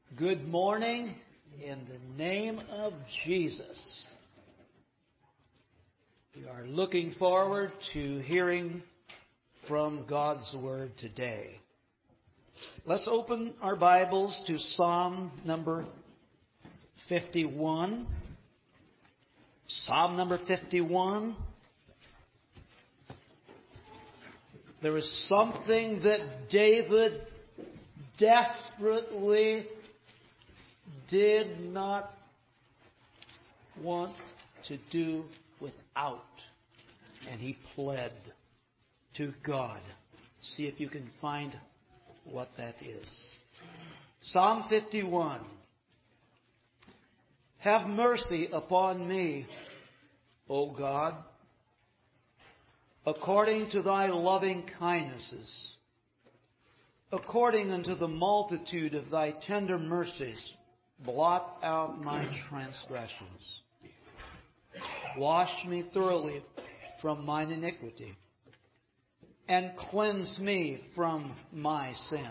Good morning in the name of Jesus. We are looking forward to hearing from God's Word today. Let's open our Bibles to Psalm number 51. Psalm number 51. There is something that David desperately did not want to do without. And he pled to God. See if you can find what that is. Psalm 51. Have mercy upon me, O God, according to thy loving kindnesses, according unto the multitude of thy tender mercies. Blot out my transgressions. Wash me thoroughly from mine iniquity, and cleanse me from my sin.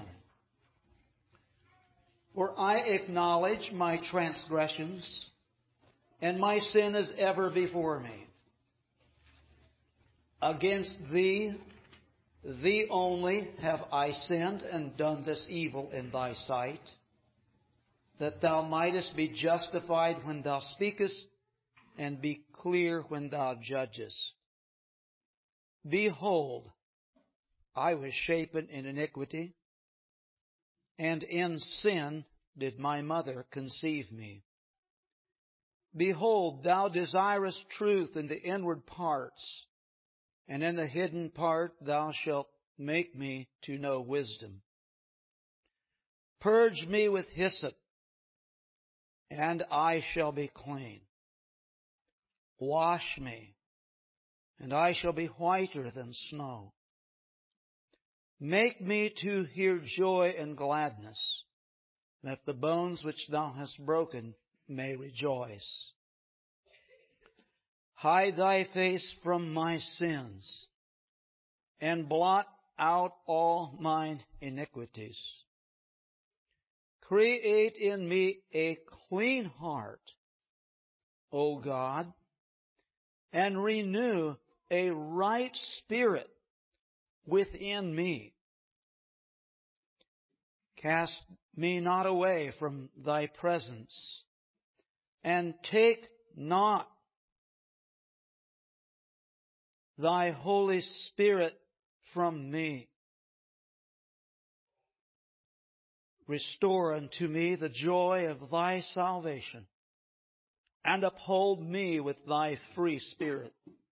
For I acknowledge my transgressions, and my sin is ever before me. Against thee, thee only, have I sinned and done this evil in thy sight, that thou mightest be justified when thou speakest, and be clear when thou judgest. Behold, I was shapen in iniquity, and in sin did my mother conceive me. Behold, thou desirest truth in the inward parts, and in the hidden part thou shalt make me to know wisdom. Purge me with hyssop, and I shall be clean. Wash me, and I shall be whiter than snow. Make me to hear joy and gladness, that the bones which thou hast broken may rejoice. Hide thy face from my sins, and blot out all mine iniquities. Create in me a clean heart, O God, and renew a right spirit within me. Cast me not away from thy presence, and take not thy Holy Spirit from me. Restore unto me the joy of thy salvation, and uphold me with thy free spirit.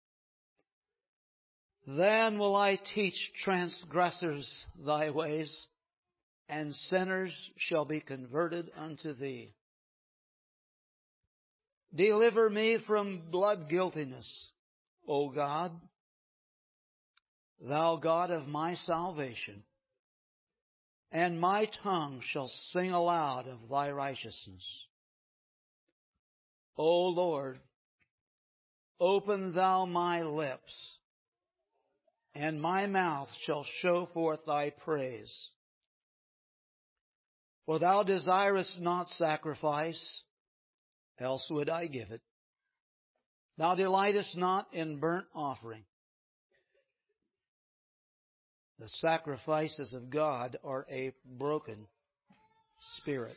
Then will I teach transgressors thy ways, and sinners shall be converted unto thee. Deliver me from blood guiltiness, O God, thou God of my salvation. And my tongue shall sing aloud of thy righteousness. O Lord, open thou my lips, and my mouth shall show forth thy praise. For thou desirest not sacrifice, else would I give it. Thou delightest not in burnt offering. The sacrifices of God are a broken spirit,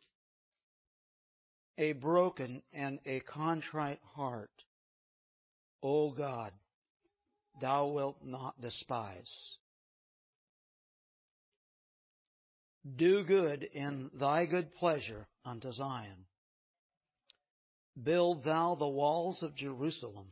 a broken and a contrite heart. O God, thou wilt not despise. Do good in thy good pleasure unto Zion. Build thou the walls of Jerusalem.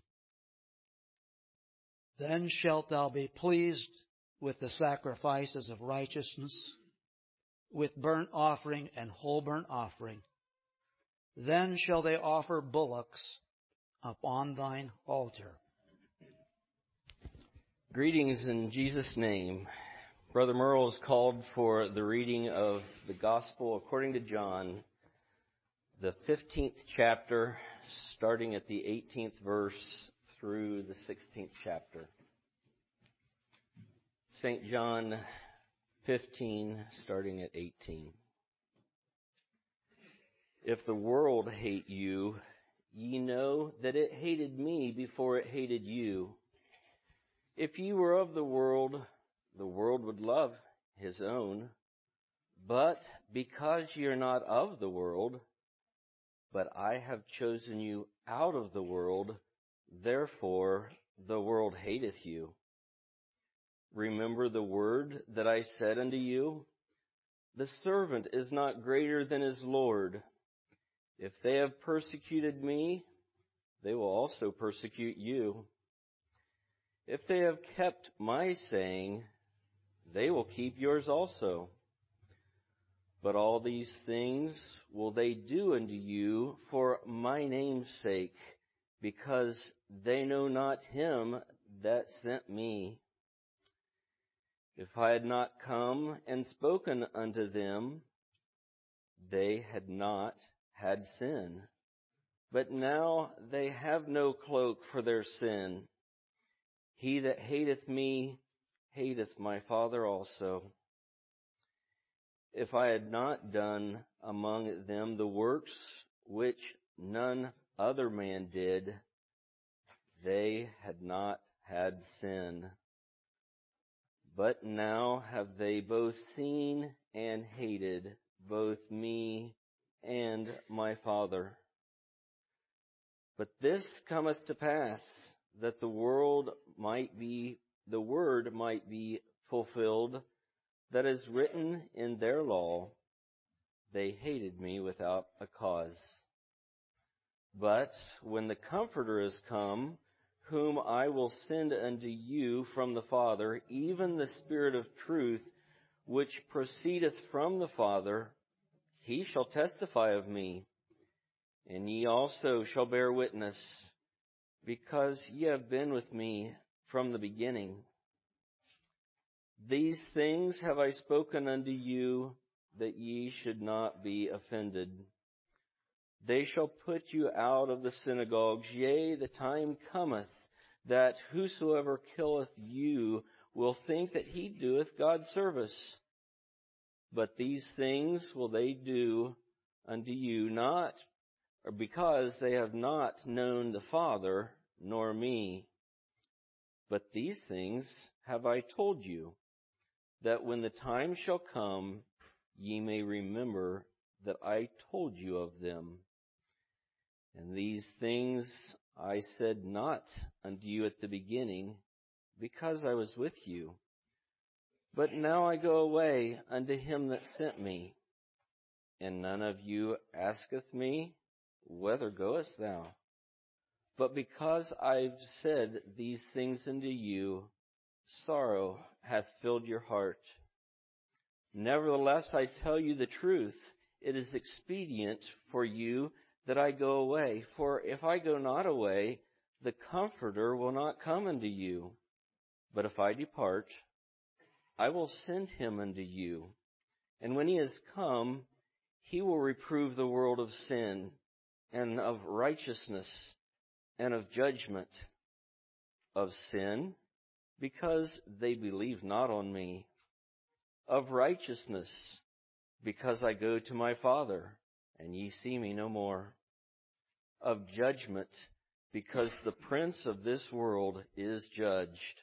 Then shalt thou be pleased with the sacrifices of righteousness, with burnt offering and whole burnt offering. Then shall they offer bullocks upon thine altar. Greetings in Jesus' name. Brother Merle is called for the reading of the Gospel according to John, the 15th chapter, starting at the 18th verse through the 16th chapter. St. John 15, starting at 18. If the world hate you, ye know that it hated me before it hated you. If ye were of the world would love his own. But because ye are not of the world, but I have chosen you out of the world, therefore the world hateth you. Remember the word that I said unto you, the servant is not greater than his Lord. If they have persecuted me, they will also persecute you. If they have kept my saying, they will keep yours also. But all these things will they do unto you for my name's sake, because they know not him that sent me. If I had not come and spoken unto them, they had not had sin. But now they have no cloak for their sin. He that hateth me hateth my Father also. If I had not done among them the works which none other man did, they had not had sin. But now have they both seen and hated both me and my Father. But this cometh to pass, that the word might be fulfilled, that is written in their law, they hated me without a cause. But when the Comforter is come, whom I will send unto you from the Father, even the Spirit of truth, which proceedeth from the Father, he shall testify of me. And ye also shall bear witness, because ye have been with me from the beginning. These things have I spoken unto you, that ye should not be offended. They shall put you out of the synagogues. Yea, the time cometh, that whosoever killeth you will think that he doeth God service. But these things will they do unto you, not or because they have not known the Father nor me. But these things have I told you, that when the time shall come, ye may remember that I told you of them. And these things I said not unto you at the beginning, because I was with you. But now I go away unto him that sent me. And none of you asketh me, whither goest thou? But because I've said these things unto you, sorrow hath filled your heart. Nevertheless, I tell you the truth. It is expedient for you that I go away. For if I go not away, the Comforter will not come unto you. But if I depart, I will send him unto you. And when he is come, he will reprove the world of sin, and of righteousness, and of judgment. Of sin, because they believe not on me. Of righteousness, because I go to my Father, and ye see me no more. Of judgment, because the prince of this world is judged.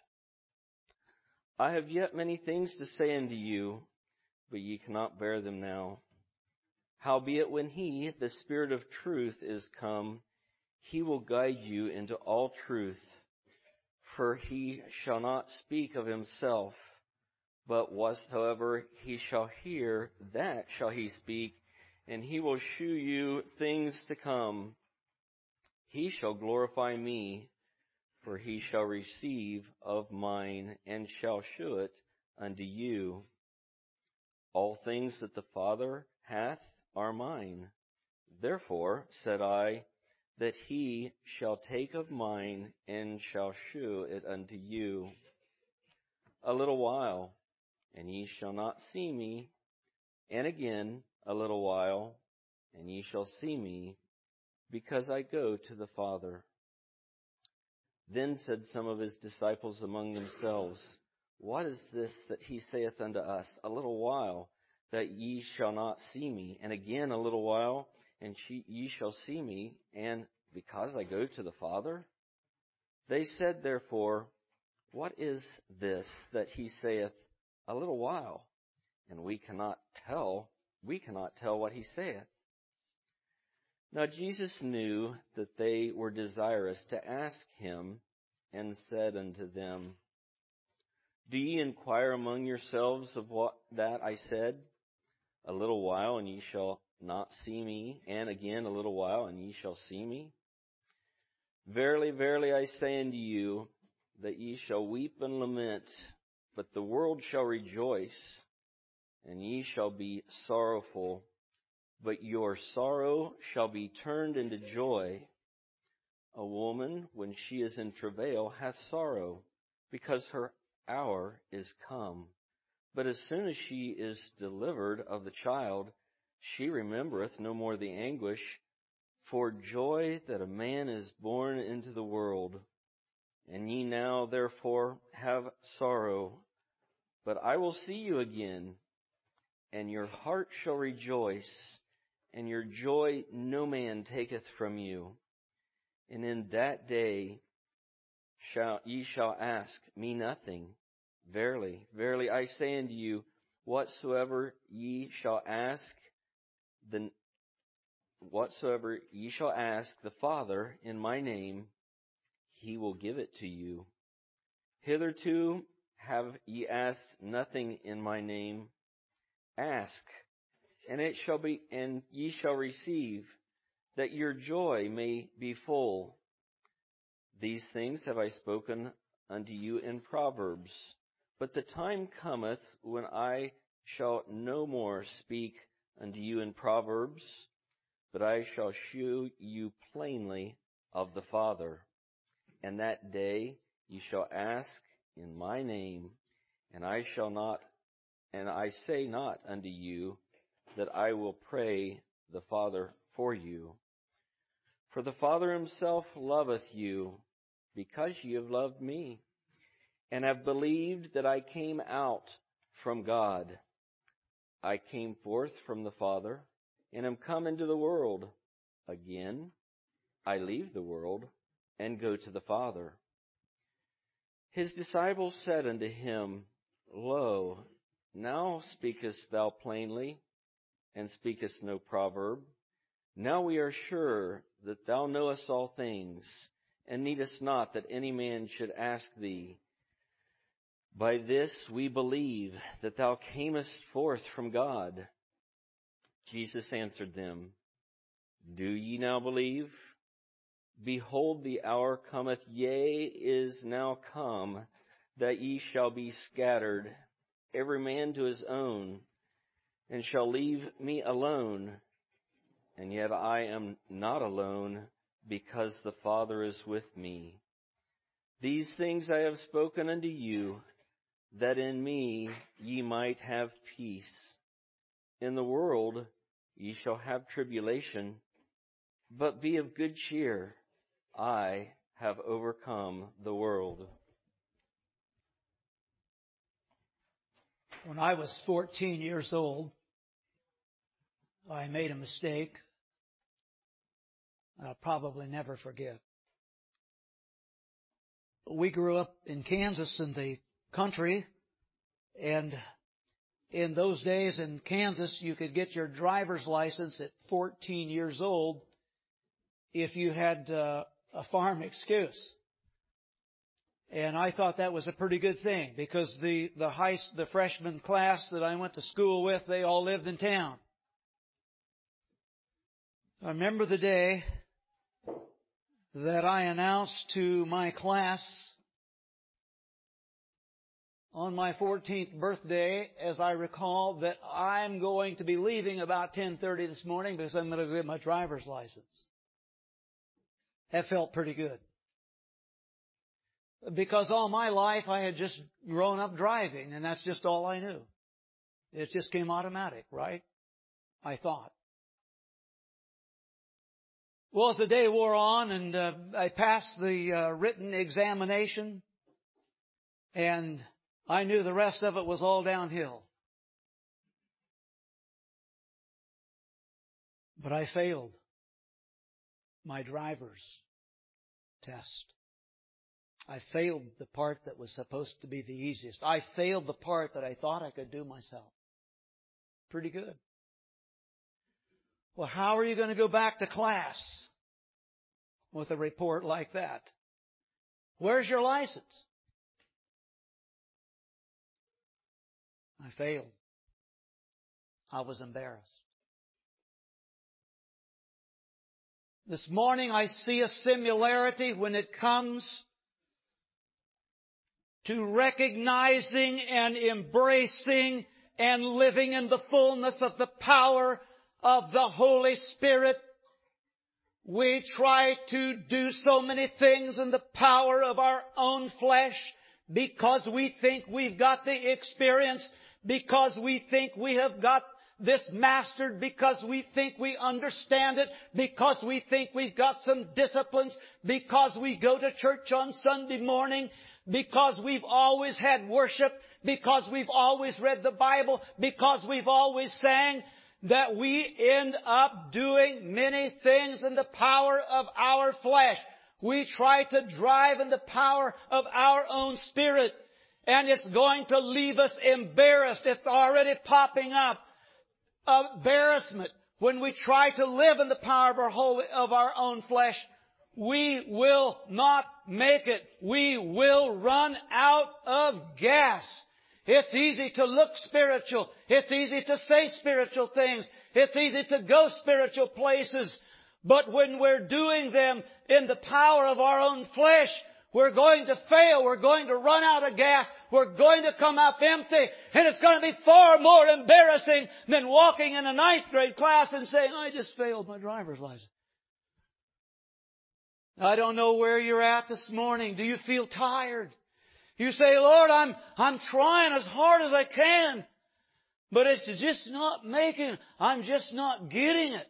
I have yet many things to say unto you, but ye cannot bear them now. Howbeit when he, the Spirit of truth, is come, he will guide you into all truth. For he shall not speak of himself, but whatsoever he shall hear, that shall he speak, and he will shew you things to come. He shall glorify me, for he shall receive of mine, and shall shew it unto you. All things that the Father hath are mine. Therefore said I, that he shall take of mine, and shall shew it unto you. A little while, and ye shall not see me, and again a little while, and ye shall see me, because I go to the Father. Then said some of his disciples among themselves, What is this that he saith unto us? A little while, that ye shall not see me, and again a little while, and ye shall see me, and because I go to the Father? They said therefore, What is this that he saith, A little while, and we cannot tell what he saith? Now Jesus knew that they were desirous to ask him, and said unto them, Do ye inquire among yourselves of what that I said? A little while, and ye shall not see me, and again a little while, and ye shall see me. Verily, verily, I say unto you, that ye shall weep and lament, but the world shall rejoice, and ye shall be sorrowful, but your sorrow shall be turned into joy. A woman, when she is in travail, hath sorrow, because her hour is come. But as soon as she is delivered of the child, she remembereth no more the anguish for joy that a man is born into the world. And ye now therefore have sorrow, but I will see you again, and your heart shall rejoice, and your joy no man taketh from you. And in that day ye shall ask me nothing. Verily, verily, I say unto you, whatsoever ye shall ask the Father in my name, he will give it to you. Hitherto have ye asked nothing in my name. Ask, and ye shall receive, that your joy may be full. These things have I spoken unto you in Proverbs. But the time cometh when I shall no more speak unto you in Proverbs, but I shall shew you plainly of the Father. And that day ye shall ask in my name, and I say not unto you that I will pray the Father for you. For the Father himself loveth you, because ye have loved me, and have believed that I came out from God. I came forth from the Father, and am come into the world. Again, I leave the world, and go to the Father. His disciples said unto him, Lo, now speakest thou plainly, and speakest no proverb. Now we are sure that thou knowest all things, and needest not that any man should ask thee. By this we believe that thou camest forth from God. Jesus answered them, Do ye now believe? Behold, the hour cometh, yea, is now come, that ye shall be scattered, every man to his own, and shall leave me alone. And yet I am not alone, because the Father is with me. These things I have spoken unto you, that in me ye might have peace. In the world ye shall have tribulation, but be of good cheer. I have overcome the world. When I was 14 years old, I made a mistake I'll probably never forget. We grew up in Kansas in the country, and in those days in Kansas, you could get your driver's license at 14 years old if you had a farm excuse. And I thought that was a pretty good thing, because the freshman class that I went to school with, they all lived in town. I remember the day that I announced to my class on my 14th birthday, as I recall, that I'm going to be leaving about 10:30 this morning because I'm going to get my driver's license. That felt pretty good. Because all my life I had just grown up driving, and that's just all I knew. It just came automatic, right? I thought. Well, as the day wore on and I passed the written examination, and I knew the rest of it was all downhill. But I failed my driver's test. I failed the part that was supposed to be the easiest. I failed the part that I thought I could do myself. Pretty good. Well, how are you going to go back to class with a report like that? Where's your license? I failed. I was embarrassed. This morning I see a similarity when it comes to recognizing and embracing and living in the fullness of the power of the Holy Spirit. We try to do so many things in the power of our own flesh because we think we've got the experience, because we think we have got this mastered, because we think we understand it, because we think we've got some disciplines, because we go to church on Sunday morning, because we've always had worship, because we've always read the Bible, because we've always sang, that we end up doing many things in the power of our flesh. We try to drive in the power of our own spirit, and it's going to leave us embarrassed. It's already popping up. Embarrassment. When we try to live in the power of our own flesh, we will not make it. We will run out of gas. It's easy to look spiritual. It's easy to say spiritual things. It's easy to go spiritual places. But when we're doing them in the power of our own flesh, we're going to fail. We're going to run out of gas. We're going to come up empty. And it's going to be far more embarrassing than walking in a 9th grade class and saying, I just failed my driver's license. I don't know where you're at this morning. Do you feel tired? You say, Lord, I'm trying as hard as I can, but it's just not making it. I'm just not getting it.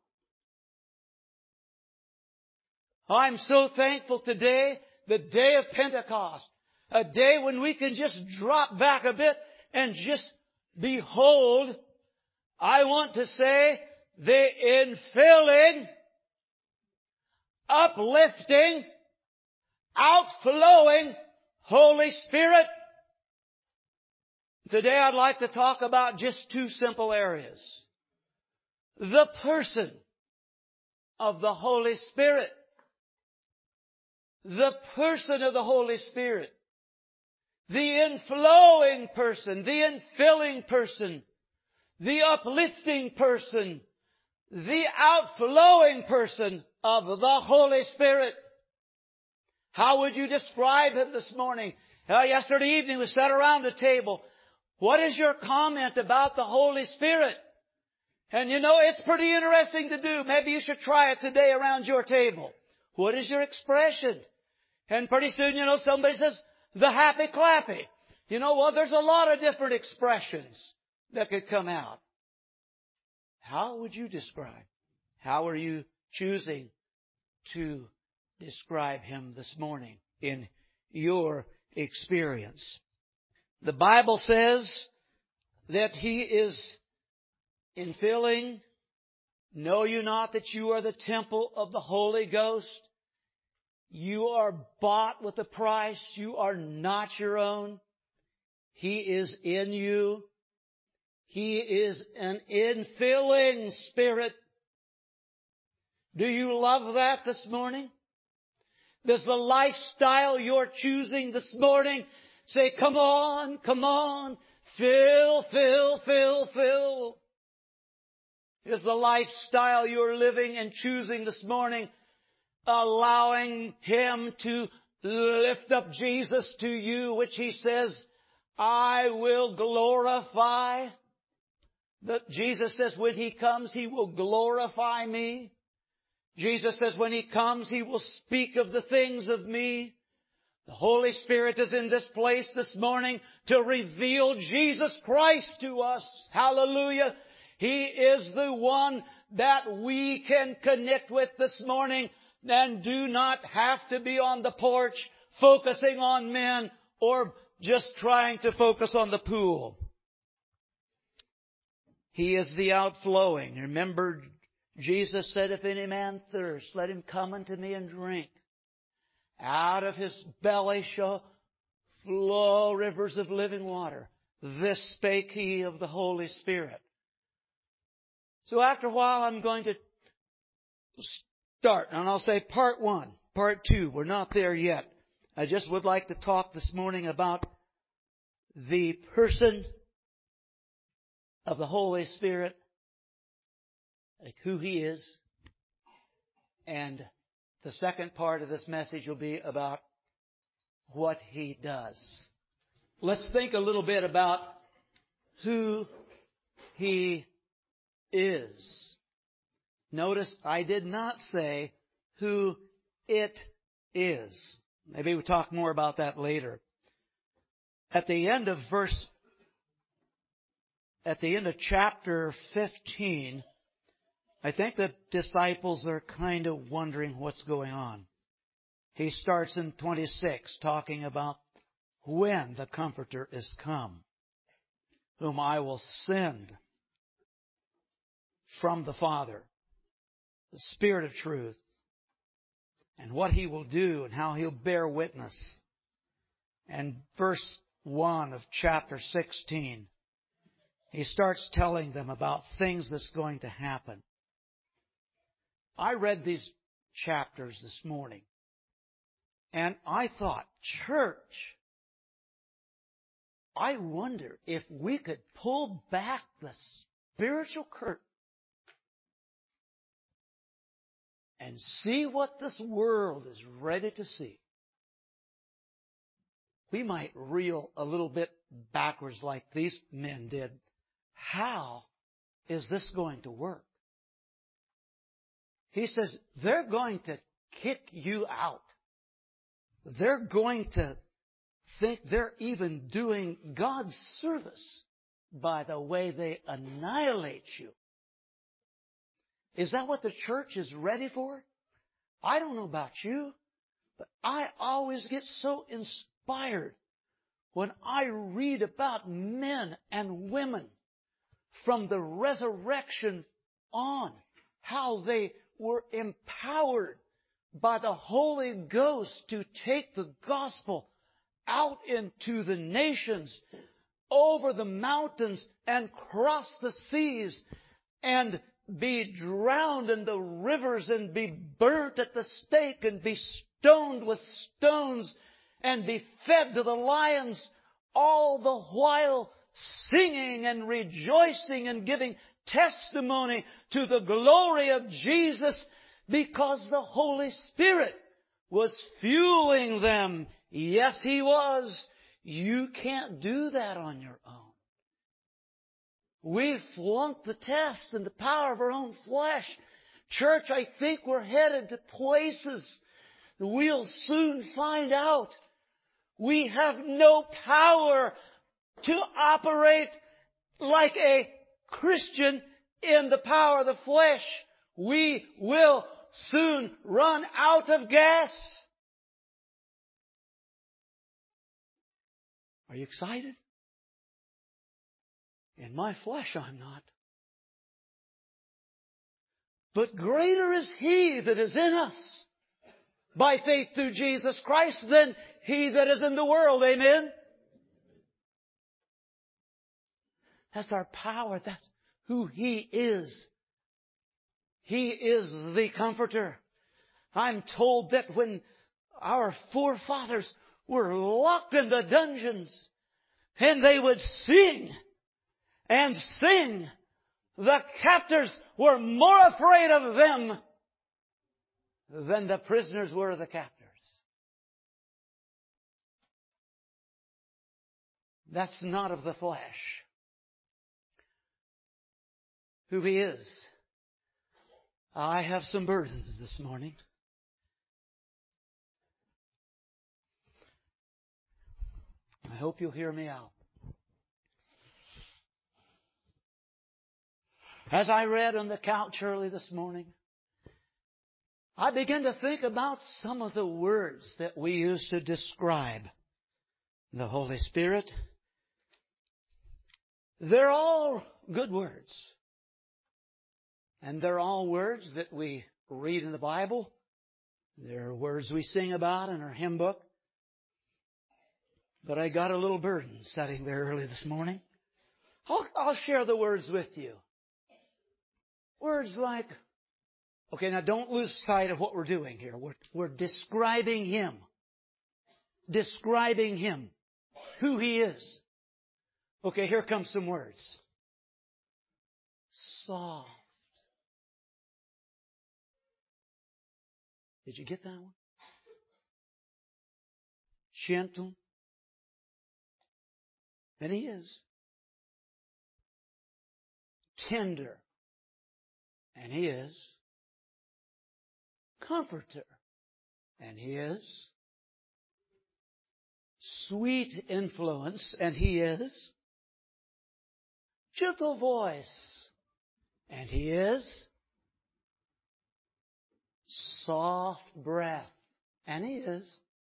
I'm so thankful today, the day of Pentecost, a day when we can just drop back a bit and just behold, I want to say, the infilling, uplifting, outflowing Holy Spirit. Today I'd like to talk about just 2 simple areas. The person of the Holy Spirit. The person of the Holy Spirit. The inflowing person. The infilling person. The uplifting person. The outflowing person of the Holy Spirit. How would you describe Him this morning? Yesterday evening we sat around the table. What is your comment about the Holy Spirit? And you know, it's pretty interesting to do. Maybe you should try it today around your table. What is your expression? And pretty soon, you know, somebody says, the happy clappy. You know what? There's a lot of different expressions that could come out. How would you describe? How are you choosing to describe Him this morning in your experience? The Bible says that He is infilling. Know you not that you are the temple of the Holy Ghost? You are bought with a price. You are not your own. He is in you. He is an infilling Spirit. Do you love that this morning? Does the lifestyle you're choosing this morning say, come on, fill, fill, fill, fill? Is the lifestyle you're living and choosing this morning allowing Him to lift up Jesus to you, which He says, I will glorify? That Jesus says when He comes, He will glorify me. Jesus says when He comes, He will speak of the things of me. The Holy Spirit is in this place this morning to reveal Jesus Christ to us. Hallelujah. He is the one that we can connect with this morning and do not have to be on the porch focusing on men or just trying to focus on the pool. He is the outflowing. Remember, Jesus said, if any man thirst, let him come unto me and drink. Out of his belly shall flow rivers of living water. This spake he of the Holy Spirit. So after a while, I'm going to start, and I'll say part 1, part 2. We're not there yet. I just would like to talk this morning about the person of the Holy Spirit, like who He is. And the second part of this message will be about what He does. Let's think a little bit about who He is. Notice I did not say who it is. Maybe we'll talk more about that later. At the end of chapter 15, I think the disciples are kind of wondering what's going on. He starts in 26 talking about when the Comforter is come, whom I will send from the Father, the Spirit of truth, and what He will do and how He'll bear witness. And verse 1 of chapter 16, He starts telling them about things that's going to happen. I read these chapters this morning, and I thought, church, I wonder if we could pull back the spiritual curtain and see what this world is ready to see. We might reel a little bit backwards like these men did. How is this going to work? He says, they're going to kick you out. They're going to think they're even doing God's service by the way they annihilate you. Is that what the church is ready for? I don't know about you, but I always get so inspired when I read about men and women from the resurrection on, how they were empowered by the Holy Ghost to take the gospel out into the nations, over the mountains, and cross the seas, and be drowned in the rivers, and be burnt at the stake, and be stoned with stones, and be fed to the lions, all the while singing and rejoicing and giving testimony to the glory of Jesus, because the Holy Spirit was fueling them. Yes, He was. You can't do that on your own. We flunked the test in the power of our own flesh. Church, I think we're headed to places that we'll soon find out. We have no power to operate like a Christian in the power of the flesh. We will soon run out of gas. Are you excited? In my flesh, I'm not. But greater is He that is in us by faith through Jesus Christ than he that is in the world. Amen? That's our power. That's who He is. He is the Comforter. I'm told that when our forefathers were locked in the dungeons and they would sing and sing, the captors were more afraid of them than the prisoners were of the captors. That's not of the flesh. Who He is. I have some burdens this morning. I hope you'll hear me out. As I read on the couch early this morning, I began to think about some of the words that we use to describe the Holy Spirit. They're all good words. And they're all words that we read in the Bible. They're words we sing about in our hymn book. But I got a little burden sitting there early this morning. I'll share the words with you. Words like, okay, now don't lose sight of what we're doing here. We're describing Him. Describing Him. Who He is. Okay, here come some words. Soft. Did you get that one? Gentle. And He is. Tender. And He is. Comforter. And He is. Sweet influence. And He is. Gentle voice. And He is. Soft breath. And He is.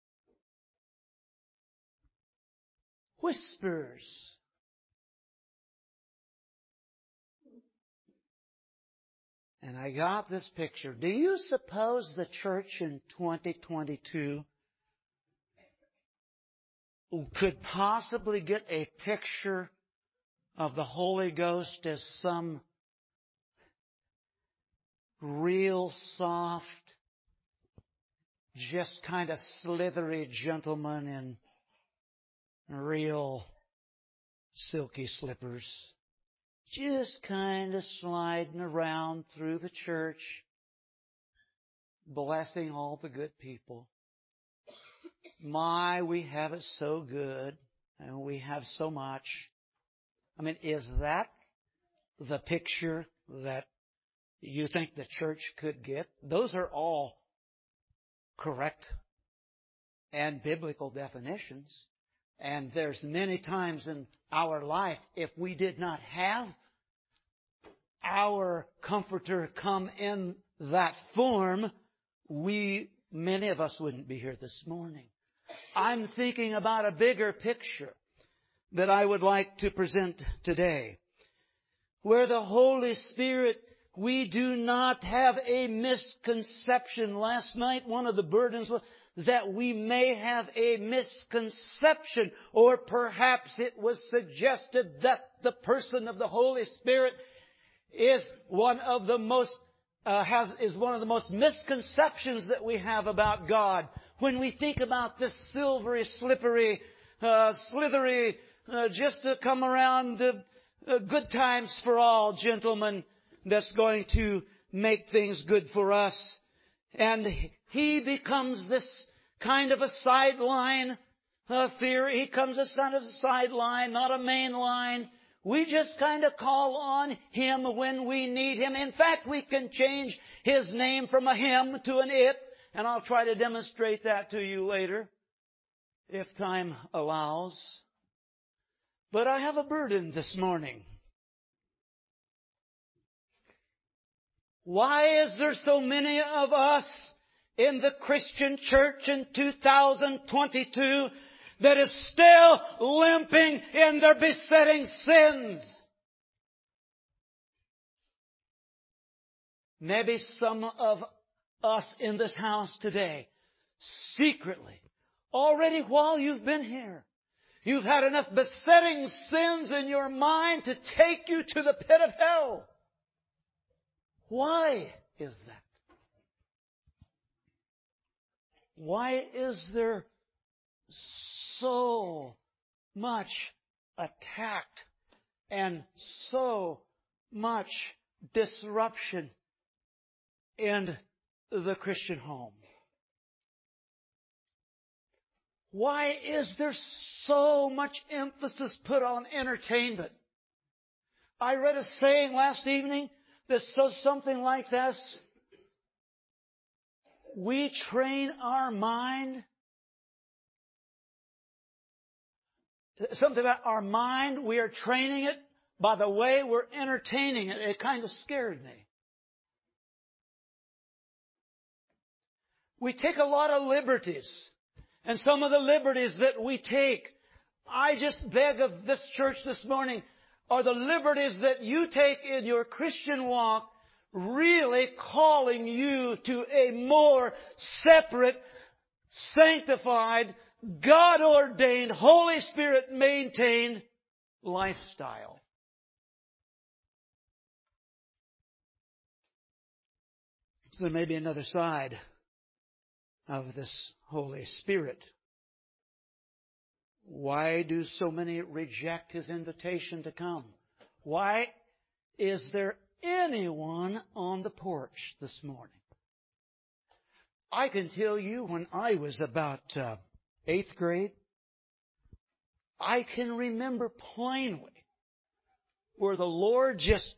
Whispers. And I got this picture. Do you suppose the church in 2022 could possibly get a picture of the Holy Ghost as some real soft, just kind of slithery gentleman in real silky slippers, just kind of sliding around through the church, blessing all the good people? My, we have it so good, and we have so much. I mean, is that the picture that you think the church could get? Those are all correct and biblical definitions. And there's many times in our life, if we did not have our Comforter come in that form, many of us wouldn't be here this morning. I'm thinking about a bigger picture that I would like to present today, where the Holy Spirit, we do not have a misconception. Last night, one of the burdens was that we may have a misconception, or perhaps it was suggested that the person of the Holy Spirit is one of the most misconceptions that we have about God. When we think about this silvery, slippery, slithery, just to come around, good times for all gentlemen, that's going to make things good for us. And He becomes this kind of a sideline theory. He comes as kind of a sideline, not a main line. We just kind of call on Him when we need Him. In fact, we can change His name from a him to an it. And I'll try to demonstrate that to you later, if time allows. But I have a burden this morning. Why is there so many of us in the Christian church in 2022 that is still limping in their besetting sins? Maybe some of us in this house today, secretly, already while you've been here, you've had enough besetting sins in your mind to take you to the pit of hell. Why is that? Why is there so much attack and so much disruption in the Christian home? Why is there so much emphasis put on entertainment? I read a saying last evening that says something like this: we train our mind. Something about our mind, we are training it by the way we're entertaining it. It kind of scared me. We take a lot of liberties. And some of the liberties that we take, I just beg of this church this morning, are the liberties that you take in your Christian walk really calling you to a more separate, sanctified, God-ordained, Holy Spirit-maintained lifestyle. So there may be another side of this Holy Spirit. Why do so many reject His invitation to come? Why is there anyone on the porch this morning? I can tell you when I was about 8th grade, I can remember plainly where the Lord just...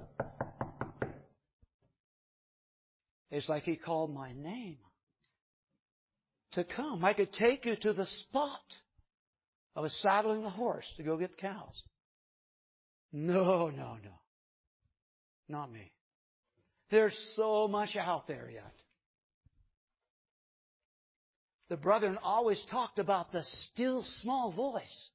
It's like He called my name to come. I could take you to the spot. I was saddling the horse to go get cows. No. Not me. There's so much out there yet. The brethren always talked about the still small voice.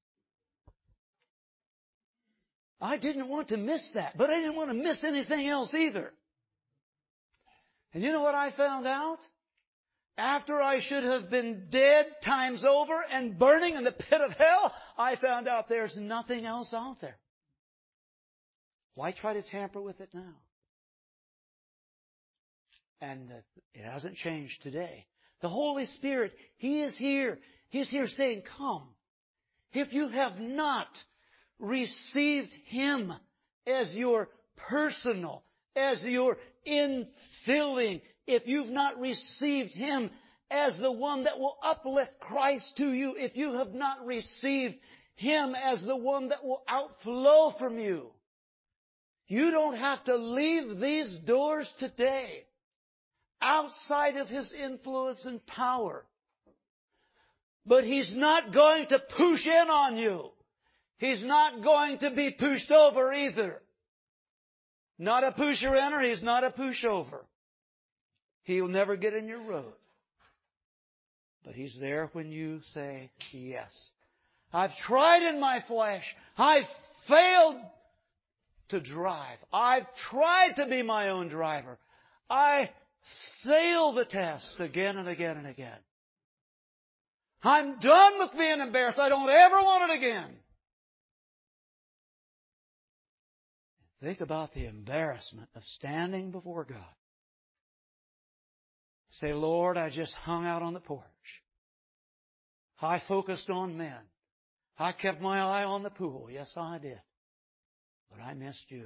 I didn't want to miss that, but I didn't want to miss anything else either. And you know what I found out? After I should have been dead times over and burning in the pit of hell, I found out there's nothing else out there. Why try to tamper with it now? And it hasn't changed today. The Holy Spirit, He is here. He's here saying, come. If you have not received Him as your personal, as your infilling, if you've not received Him as the one that will uplift Christ to you, if you have not received Him as the one that will outflow from you, you don't have to leave these doors today outside of His influence and power. But He's not going to push in on you. He's not going to be pushed over either. Not a pusher-inner, He's not a pushover. He'll never get in your road. But He's there when you say yes. I've tried in my flesh. I've failed to drive. I've tried to be my own driver. I fail the test again and again and again. I'm done with being embarrassed. I don't ever want it again. Think about the embarrassment of standing before God. Say, Lord, I just hung out on the porch. I focused on men. I kept my eye on the pool. Yes, I did. But I missed you.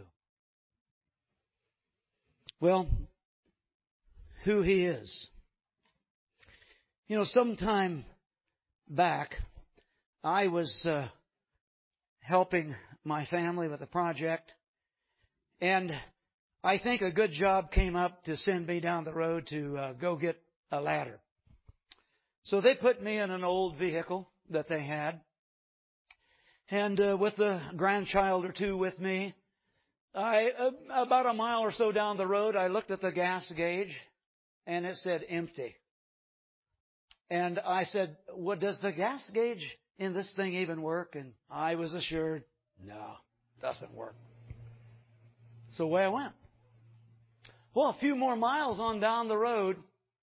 Well, who He is. You know, sometime back, I was helping my family with a project, and I think a good job came up to send me down the road to go get a ladder. So they put me in an old vehicle that they had, and with a grandchild or two with me, about a mile or so down the road, I looked at the gas gauge, and it said empty. And I said, well, does the gas gauge in this thing even work? And I was assured, no, doesn't work. So away I went. Well, a few more miles on down the road,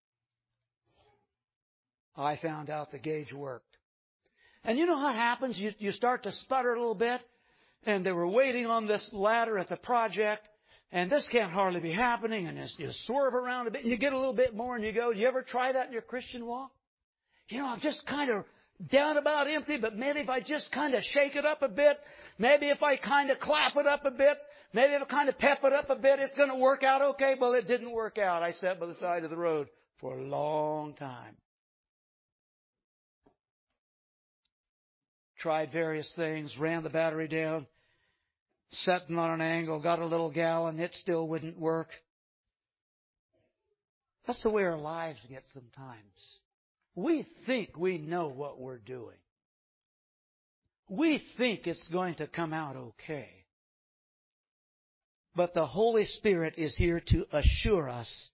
I found out the gauge worked. And you know what happens? You start to sputter a little bit, and they were waiting on this ladder at the project, and this can't hardly be happening, and you swerve around a bit, and you get a little bit more, and you go, do you ever try that in your Christian walk? You know, I'm just kind of down about empty, but maybe if I just kind of shake it up a bit, maybe if I kind of clap it up a bit, maybe if I kind of pep it up a bit, it's going to work out okay. Well, it didn't work out. I sat by the side of the road for a long time. Tried various things, ran the battery down, setting on an angle, got a little gallon, it still wouldn't work. That's the way our lives get sometimes. We think we know what we're doing. We think it's going to come out okay. But the Holy Spirit is here to assure us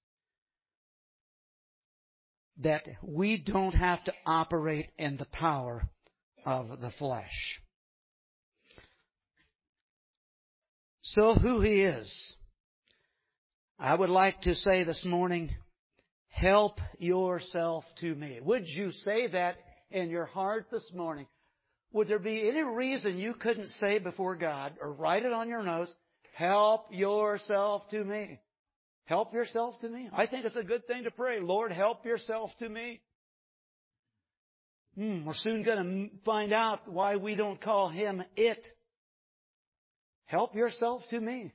that we don't have to operate in the power of the flesh. So who He is. I would like to say this morning, help yourself to me. Would you say that in your heart this morning? Would there be any reason you couldn't say before God or write it on your notes, help yourself to me? Help yourself to me. I think it's a good thing to pray. Lord, help yourself to me. We're soon going to find out why we don't call Him it. Help yourself to me.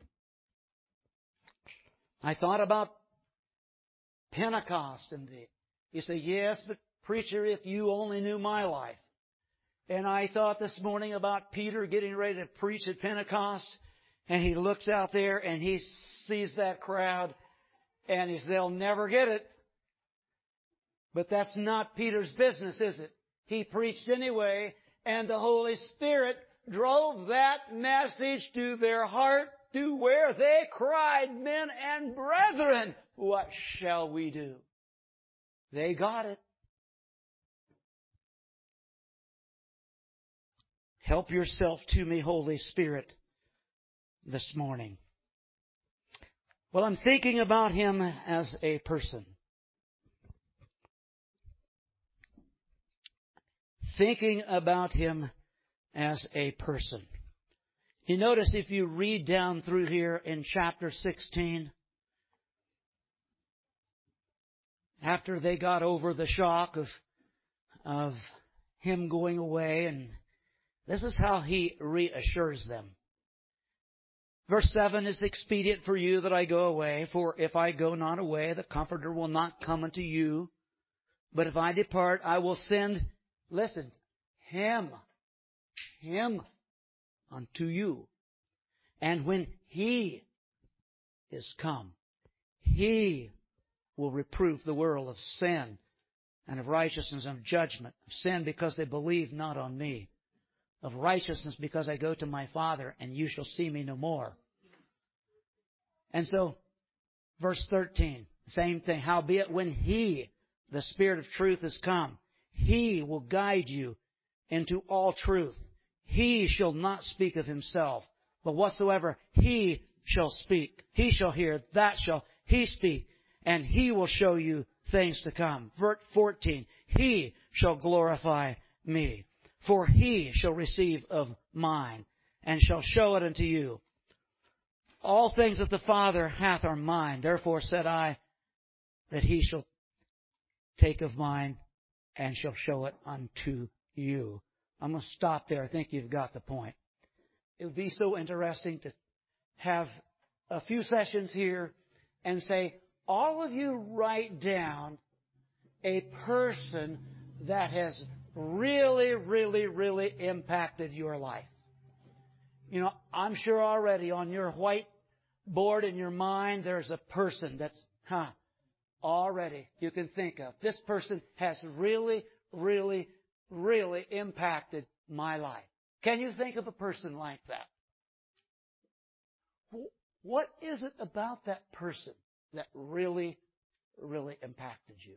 I thought about Pentecost, and you say, yes, but preacher, if you only knew my life. And I thought this morning about Peter getting ready to preach at Pentecost, and he looks out there and he sees that crowd, and they'll never get it. But that's not Peter's business, is it? He preached anyway, and the Holy Spirit drove that message to their heart, to where they cried, men and brethren, what shall we do? They got it. Help yourself to me, Holy Spirit, this morning. Well, I'm thinking about Him as a person. Thinking about Him as a person. You notice if you read down through here in chapter 16, after they got over the shock of Him going away, and this is how He reassures them. Verse 7, it's expedient for you that I go away, for if I go not away, the Comforter will not come unto you. But if I depart, I will send, listen, Him unto you. And when He is come, He will reprove the world of sin and of righteousness and of judgment. Of sin because they believe not on me. Of righteousness because I go to my Father and you shall see me no more. And so, verse 13, same thing. Howbeit when He, the Spirit of truth, is come, He will guide you into all truth. He shall not speak of Himself, but whatsoever He shall speak, He shall hear, that shall He speak, and He will show you things to come. Verse 14, He shall glorify me, for He shall receive of mine, and shall show it unto you. All things that the Father hath are mine. Therefore said I, that He shall take of mine, and shall show it unto you. I'm going to stop there. I think you've got the point. It would be so interesting to have a few sessions here and say, all of you write down a person that has really, really, really impacted your life. You know, I'm sure already on your whiteboard in your mind, there's a person that's, already you can think of. This person has really, really, really impacted my life. Can you think of a person like that? What is it about that person that really, really impacted you?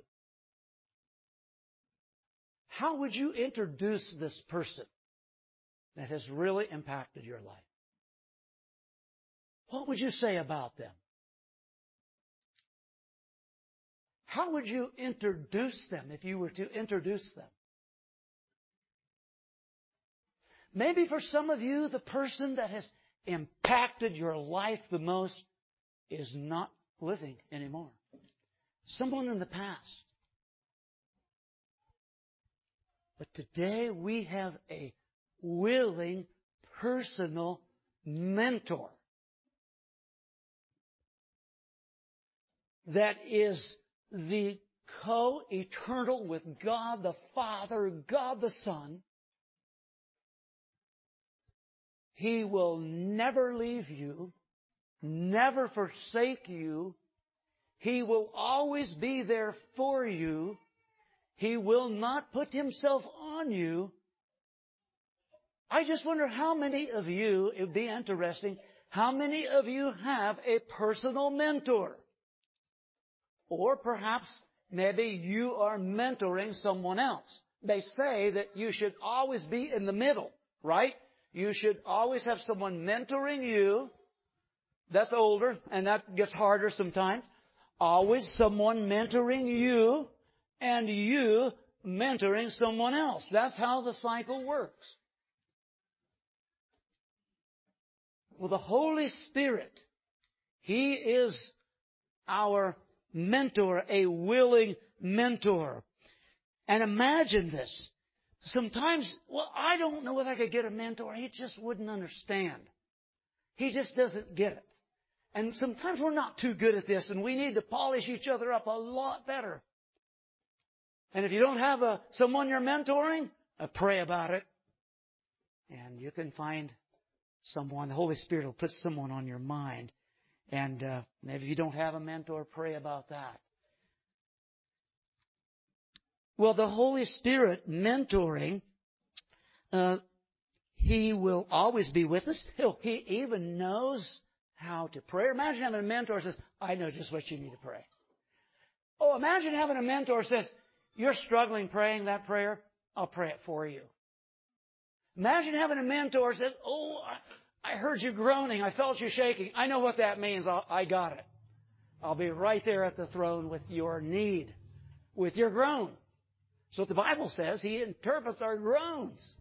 How would you introduce this person that has really impacted your life? What would you say about them? How would you introduce them if you were to introduce them? Maybe for some of you, the person that has impacted your life the most is not living anymore. Someone in the past. But today we have a willing, personal mentor that is the co-eternal with God the Father, God the Son. He will never leave you, never forsake you. He will always be there for you. He will not put Himself on you. I just wonder how many of you, it would be interesting, how many of you have a personal mentor? Or perhaps maybe you are mentoring someone else. They say that you should always be in the middle, right? You should always have someone mentoring you, That's older, and that gets harder sometimes. Always someone mentoring you, and you mentoring someone else. That's how the cycle works. Well, the Holy Spirit, He is our mentor, a willing mentor. And imagine this. Sometimes, I don't know whether I could get a mentor. He just wouldn't understand. He just doesn't get it. And sometimes we're not too good at this, and we need to polish each other up a lot better. And if you don't have someone you're mentoring, pray about it. And you can find someone. The Holy Spirit will put someone on your mind. And maybe if you don't have a mentor, pray about that. Well, the Holy Spirit mentoring, He will always be with us. He even knows how to pray. Imagine having a mentor who says, I know just what you need to pray. Oh, imagine having a mentor who says, you're struggling praying that prayer, I'll pray it for you. Imagine having a mentor who says, oh, I heard you groaning, I felt you shaking. I know what that means, I got it. I'll be right there at the throne with your need, with your groan. So the Bible says He interprets our groans.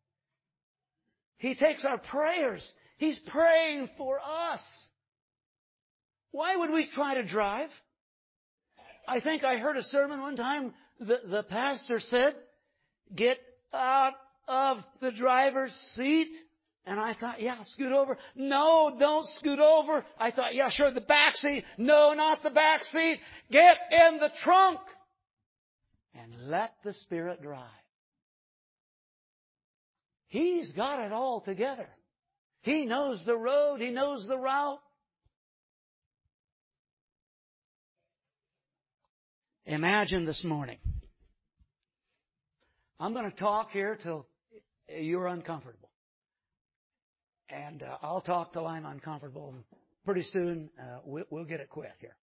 He takes our prayers. He's praying for us. Why would we try to drive? I think I heard a sermon one time. The pastor said, get out of the driver's seat. And I thought, yeah, scoot over. No, don't scoot over. I thought, yeah, sure, the back seat. No, not the back seat. Get in the trunk. And let the Spirit drive. He's got it all together. He knows the road. He knows the route. Imagine this morning. I'm going to talk here till you're uncomfortable. And I'll talk till I'm uncomfortable. Pretty soon, we'll get it quit here.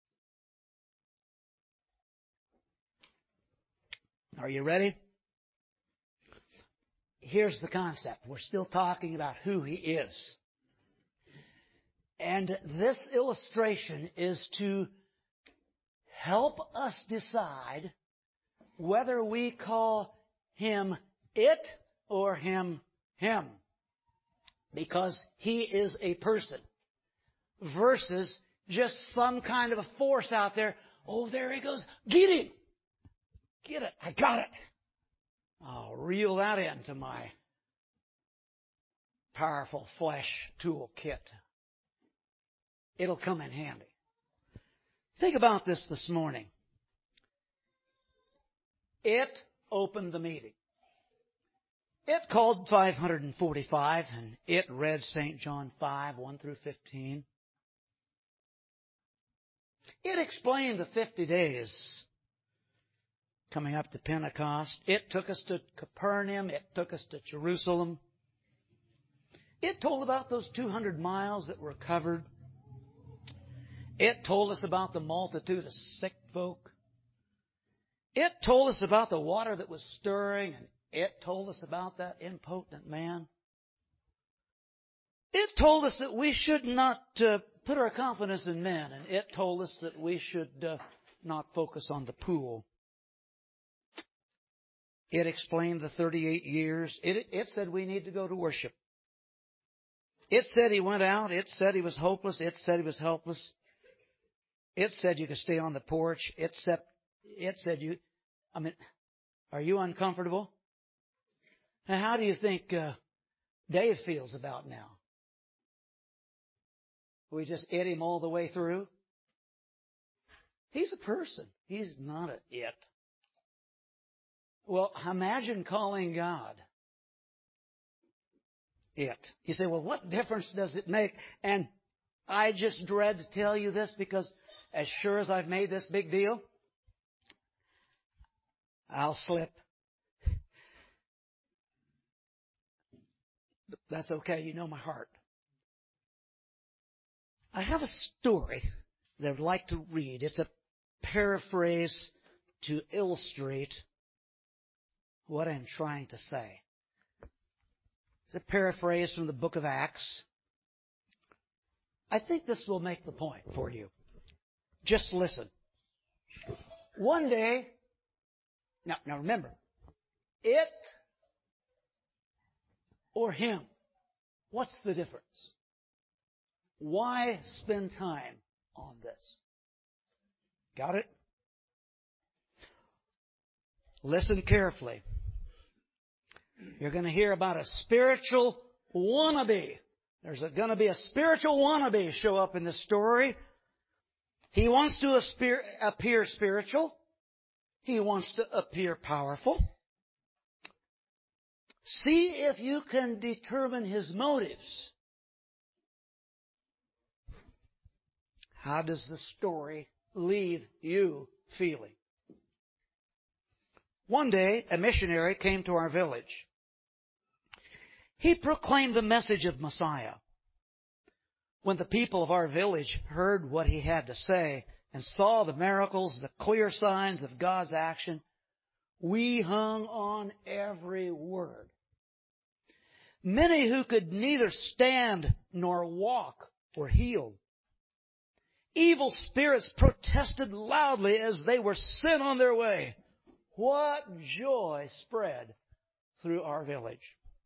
Are you ready? Here's the concept. We're still talking about who He is. And this illustration is to help us decide whether we call Him it or Him him. Because He is a person versus just some kind of a force out there. Oh, there He goes. Get Him. Get it. I got it. I'll reel that into my powerful flesh toolkit. It'll come in handy. Think about this morning. It opened the meeting. It called 545, and it read St. John 5, 1 through 15. It explained the 50 days coming up to Pentecost. It took us to Capernaum. It took us to Jerusalem. It told about those 200 miles that were covered. It told us about the multitude of sick folk. It told us about the water that was stirring, and it told us about that impotent man. It told us that we should not put our confidence in men, and it told us that we should not focus on the pool. It explained the 38 years. It said we need to go to worship. It said He went out. It said He was hopeless. It said He was helpless. It said you could stay on the porch. It said are you uncomfortable? Now, how do you think Dave feels about now? We just it him all the way through? He's a person. He's not an it. Well, imagine calling God it. You say, well, what difference does it make? And I just dread to tell you this because as sure as I've made this big deal, I'll slip. That's okay. You know my heart. I have a story that I'd like to read. It's a paraphrase to illustrate what I'm trying to say. It's a paraphrase from the book of Acts. I think this will make the point for you. Just listen. One day, now remember, it or him, what's the difference? Why spend time on this? Got it? Listen carefully. You're going to hear about a spiritual wannabe. There's going to be a spiritual wannabe show up in this story. He wants to appear spiritual. He wants to appear powerful. See if you can determine his motives. How does the story leave you feeling? One day, a missionary came to our village. He proclaimed the message of Messiah. When the people of our village heard what he had to say and saw the miracles, the clear signs of God's action, we hung on every word. Many who could neither stand nor walk were healed. Evil spirits protested loudly as they were sent on their way. What joy spread through our village.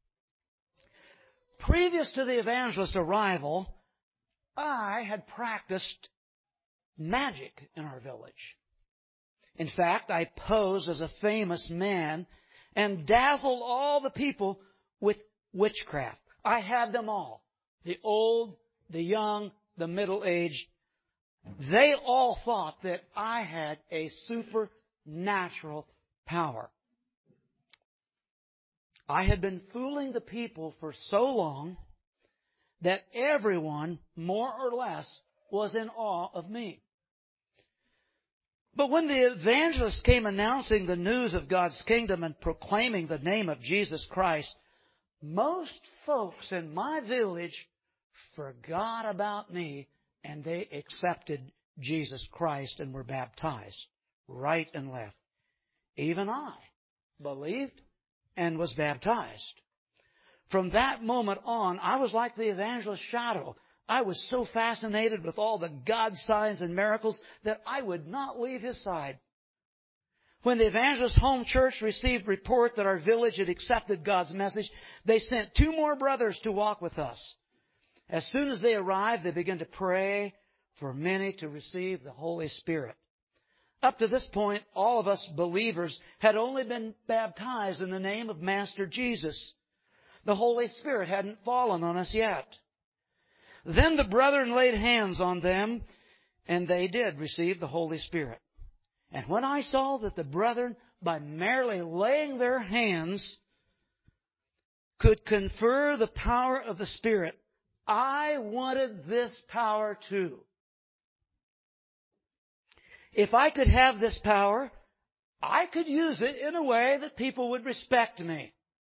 Previous to the evangelist's arrival, I had practiced magic in our village. In fact, I posed as a famous man and dazzled all the people with witchcraft. I had them all. The old, the young, the middle-aged. They all thought that I had a supernatural power. I had been fooling the people for so long that everyone, more or less, was in awe of me. But when the evangelist came announcing the news of God's kingdom and proclaiming the name of Jesus Christ, most folks in my village forgot about me and they accepted Jesus Christ and were baptized right and left. Even I believed and was baptized. From that moment on, I was like the evangelist's shadow. I was so fascinated with all the God signs and miracles that I would not leave his side. When the evangelist's home church received report that our village had accepted God's message, they sent 2 more brothers to walk with us. As soon as they arrived, they began to pray for many to receive the Holy Spirit. Up to this point, all of us believers had only been baptized in the name of Master Jesus. The Holy Spirit hadn't fallen on us yet. Then the brethren laid hands on them, and they did receive the Holy Spirit. And when I saw that the brethren, by merely laying their hands, could confer the power of the Spirit, I wanted this power too. If I could have this power, I could use it in a way that people would respect me.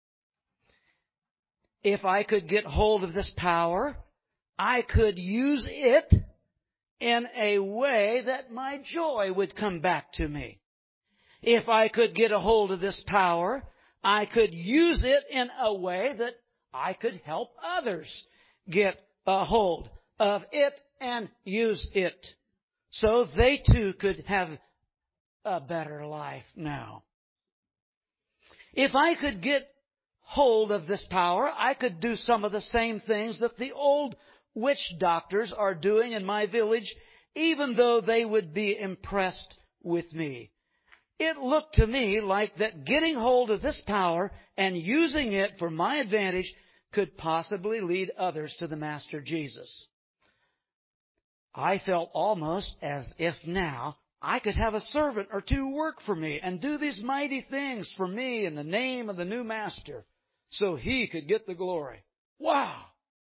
If I could get hold of this power, I could use it in a way that my joy would come back to me. If I could get a hold of this power, I could use it in a way that I could help others get a hold of it and use it, so they too could have a better life now. If I could get hold of this power, I could do some of the same things that the old witch doctors are doing in my village, even though they would be impressed with me. It looked to me like that getting hold of this power and using it for my advantage could possibly lead others to the Master Jesus. I felt almost as if now I could have a servant or 2 work for me and do these mighty things for me in the name of the new Master, so he could get the glory. Wow!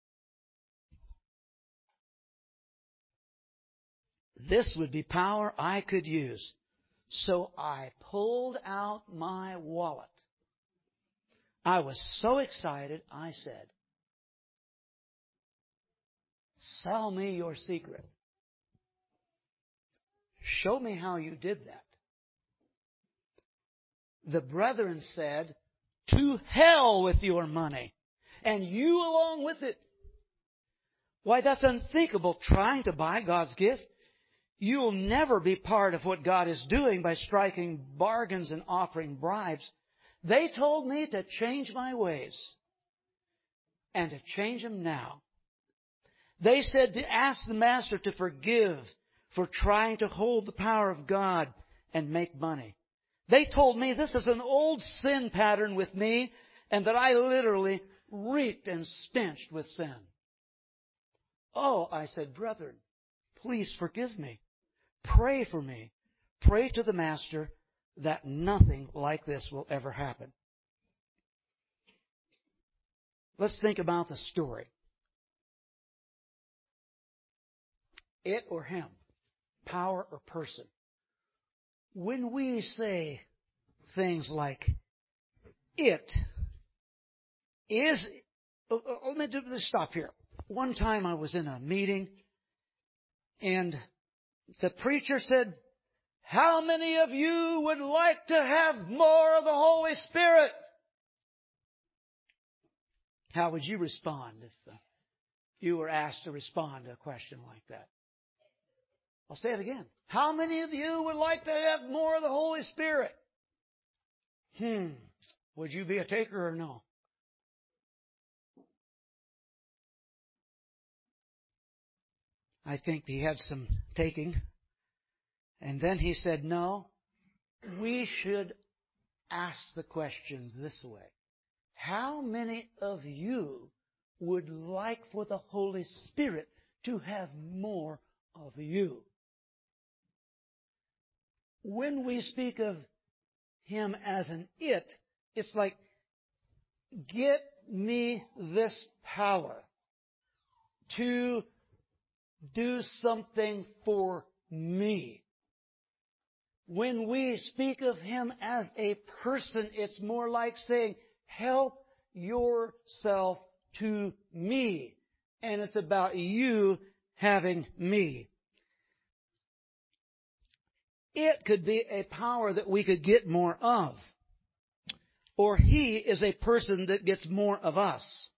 This would be power I could use. So I pulled out my wallet. I was so excited, I said, "Sell me your secret. Show me how you did that." The brethren said, "To hell with your money, and you along with it." Why, that's unthinkable, trying to buy God's gift. You'll never be part of what God is doing by striking bargains and offering bribes. They told me to change my ways and to change them now. They said to ask the Master to forgive for trying to hold the power of God and make money. They told me this is an old sin pattern with me and that I literally reeked and stenched with sin. Oh, I said, brethren, please forgive me. Pray for me. Pray to the Master that nothing like this will ever happen. Let's think about the story. It or him, power or person. When we say things like, it is... Let me stop here. One time I was in a meeting and the preacher said, how many of you would like to have more of the Holy Spirit? How would you respond if you were asked to respond to a question like that? I'll say it again. How many of you would like to have more of the Holy Spirit? Would you be a taker or no? I think he had some taking. And then he said, no, we should ask the question this way. How many of you would like for the Holy Spirit to have more of you? When we speak of Him as an it, it's like, get me this power to do something for me. When we speak of Him as a person, it's more like saying, help yourself to me. And it's about you having me. It could be a power that we could get more of. Or He is a person that gets more of us.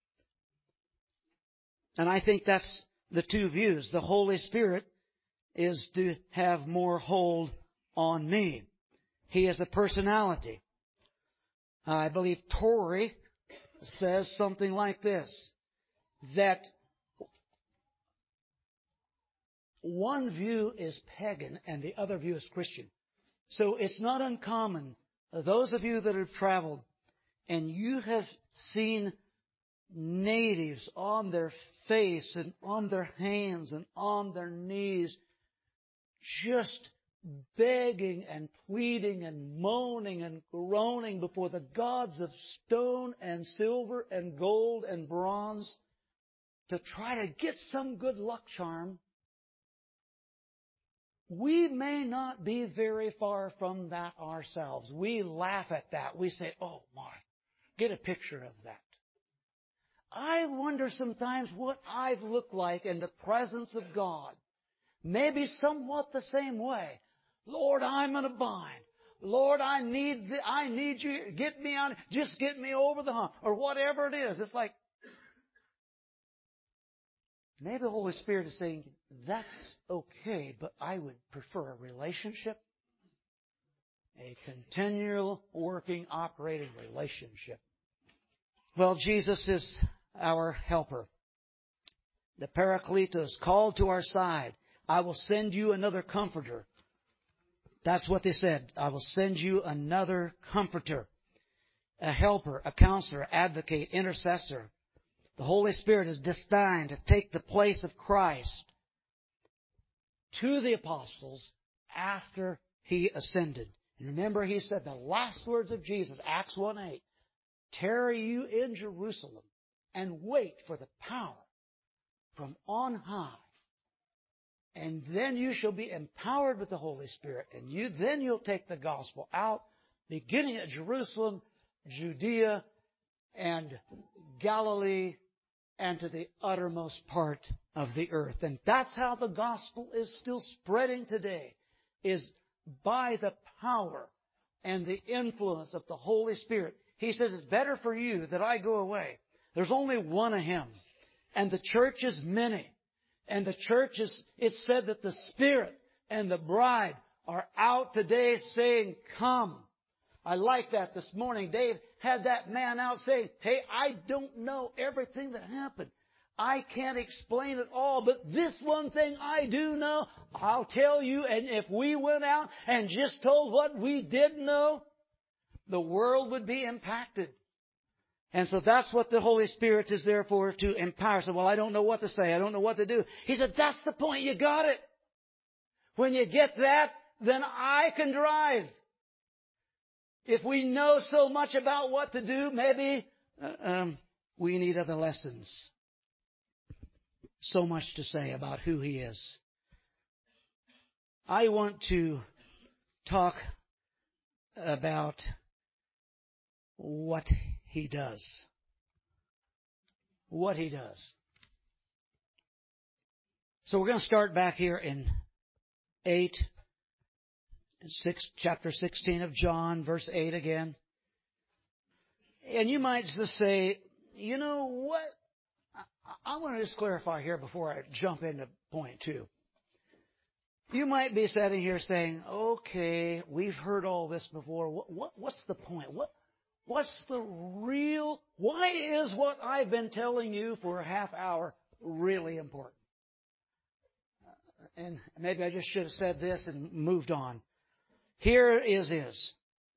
And I think that's the two views. The Holy Spirit is to have more hold on me. He is a personality. I believe Torrey says something like this, that one view is pagan and the other view is Christian. So it's not uncommon, those of you that have traveled and you have seen natives on their face and on their hands and on their knees just begging and pleading and moaning and groaning before the gods of stone and silver and gold and bronze to try to get some good luck charm. We may not be very far from that ourselves. We laugh at that. We say, oh my, get a picture of that. I wonder sometimes what I've looked like in the presence of God. Maybe somewhat the same way. Lord, I'm in a bind. Lord, I need you. Get me on. Just get me over the hump. Or whatever it is. It's like, maybe the Holy Spirit is saying, that's okay, but I would prefer a relationship. A continual working, operating relationship. Well, Jesus is our helper. The Paracletos called to our side. I will send you another comforter. That's what they said. I will send you another comforter, a helper, a counselor, advocate, intercessor. The Holy Spirit is destined to take the place of Christ to the apostles after He ascended. And remember, He said the last words of Jesus, Acts 1:8, tarry you in Jerusalem and wait for the power from on high. And then you shall be empowered with the Holy Spirit. And you'll take the gospel out, beginning at Jerusalem, Judea, and Galilee, and to the uttermost part of the earth. And that's how the gospel is still spreading today, is by the power and the influence of the Holy Spirit. He says, it's better for you that I go away. There's only one of Him. And the church is many. And the church is, it's said that the Spirit and the bride are out today saying, come. I like that this morning. Dave had that man out saying, hey, I don't know everything that happened. I can't explain it all, but this one thing I do know, I'll tell you. And if we went out and just told what we did know, the world would be impacted. And so that's what the Holy Spirit is there for, to empower. So, well, I don't know what to say. I don't know what to do. He said, that's the point. You got it. When you get that, then I can drive. If we know so much about what to do, maybe we need other lessons. So much to say about who He is. I want to talk about what He does. What He does. So we're going to start back here in chapter 16 of John, verse 8 again. And you might just say, you know what? I want to just clarify here before I jump into point 2. You might be sitting here saying, okay, we've heard all this before. What's the point? What's the real... Why is what I've been telling you for a half hour really important? And maybe I just should have said this and moved on. Here is.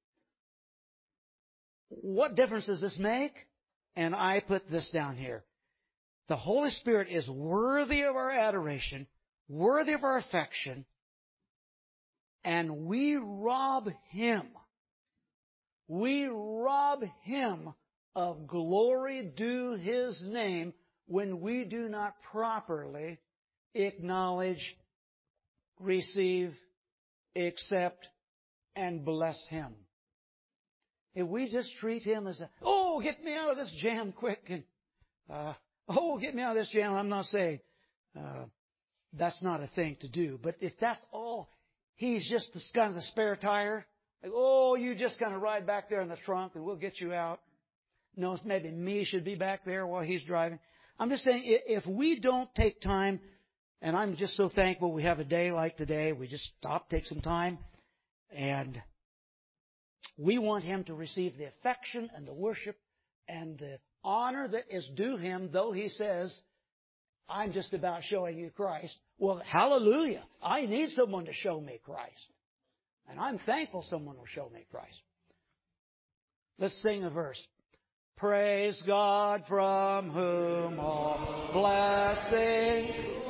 What difference does this make? And I put this down here. The Holy Spirit is worthy of our adoration, worthy of our affection, and we rob Him. We rob Him of glory due His name when we do not properly acknowledge, receive, accept, and bless Him. If we just treat Him as get me out of this jam quick, and get me out of this jam, I'm not saying that's not a thing to do. But if that's all, He's just kind of the spare tire. Like, you just kind of ride back there in the trunk and we'll get you out. No, maybe me should be back there while He's driving. I'm just saying, if we don't take time, and I'm just so thankful we have a day like today, we just stop, take some time, and we want Him to receive the affection and the worship and the honor that is due Him, though He says, I'm just about showing you Christ. Well, hallelujah. I need someone to show me Christ. And I'm thankful someone will show me Christ. Let's sing a verse. Praise God from whom all blessings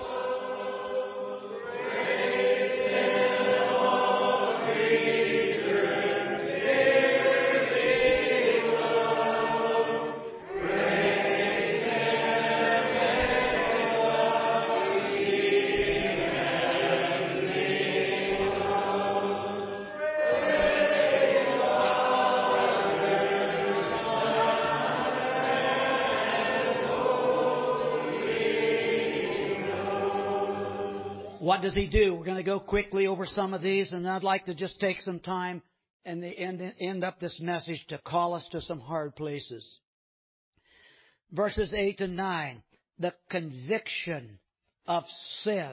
What does He do? We're going to go quickly over some of these, and I'd like to just take some time and end up this message to call us to some hard places. Verses 8 and 9, the conviction of sin.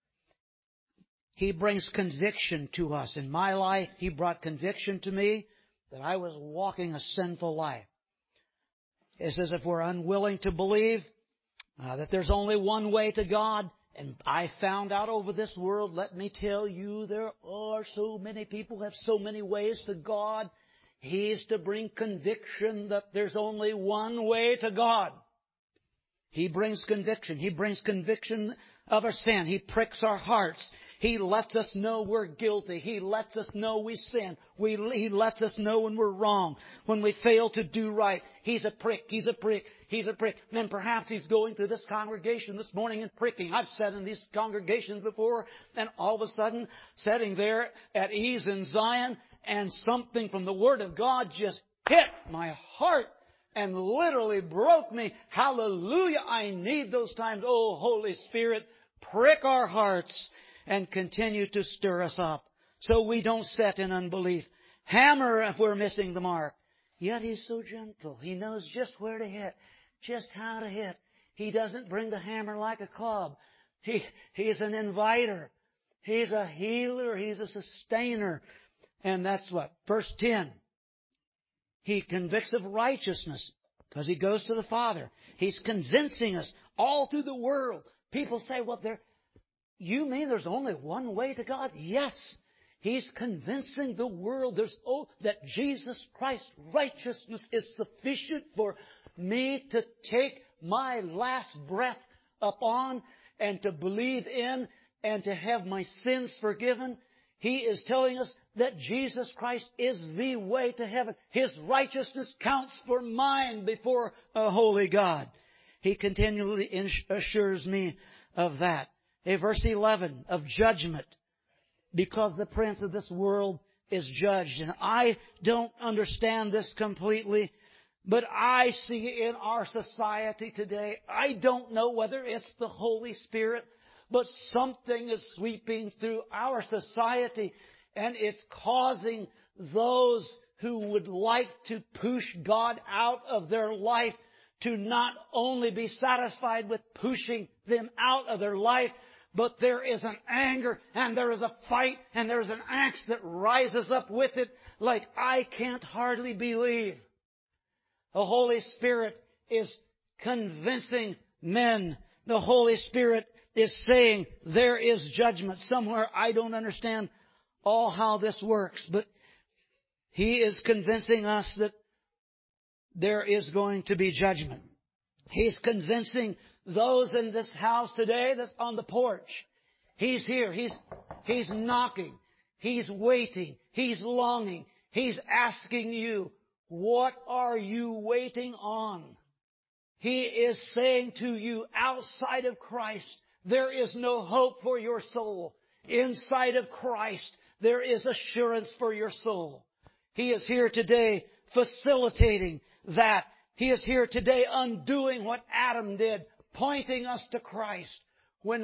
He brings conviction to us. In my life, He brought conviction to me that I was walking a sinful life. It says if we're unwilling to believe that there's only one way to God, and I found out over this world, let me tell you, there are so many people who have so many ways to God. He's to bring conviction that there's only one way to God. He brings conviction. He brings conviction of our sin. He pricks our hearts. He lets us know we're guilty. He lets us know we sin. He lets us know when we're wrong, when we fail to do right. He's a prick. He's a prick. He's a prick. And then perhaps He's going through this congregation this morning and pricking. I've sat in these congregations before, and all of a sudden, sitting there at ease in Zion, and something from the Word of God just hit my heart and literally broke me. Hallelujah. I need those times. Oh, Holy Spirit, prick our hearts and continue to stir us up so we don't set in unbelief. Hammer if we're missing the mark. Yet He's so gentle. He knows just where to hit, just how to hit. He doesn't bring the hammer like a club. He's an inviter. He's a healer. He's a sustainer. And that's what? Verse 10. He convicts of righteousness because He goes to the Father. He's convincing us all through the world. People say, well, you mean there's only one way to God? Yes. He's convincing the world that Jesus Christ's righteousness is sufficient for me to take my last breath upon and to believe in and to have my sins forgiven. He is telling us that Jesus Christ is the way to heaven. His righteousness counts for mine before a holy God. He continually assures me of that. Verse 11, of judgment. Because the prince of this world is judged. And I don't understand this completely, but I see in our society today, I don't know whether it's the Holy Spirit, but something is sweeping through our society, and it's causing those who would like to push God out of their life to not only be satisfied with pushing them out of their life, but there is an anger, and there is a fight, and there is an angst that rises up with it like I can't hardly believe. The Holy Spirit is convincing men. The Holy Spirit is saying there is judgment somewhere. I don't understand all how this works, but He is convincing us that there is going to be judgment. He's convincing those in this house today that's on the porch. He's here. He's knocking. He's waiting. He's longing. He's asking you, what are you waiting on? He is saying to you, outside of Christ, there is no hope for your soul. Inside of Christ, there is assurance for your soul. He is here today facilitating that. He is here today undoing what Adam did, pointing us to Christ. When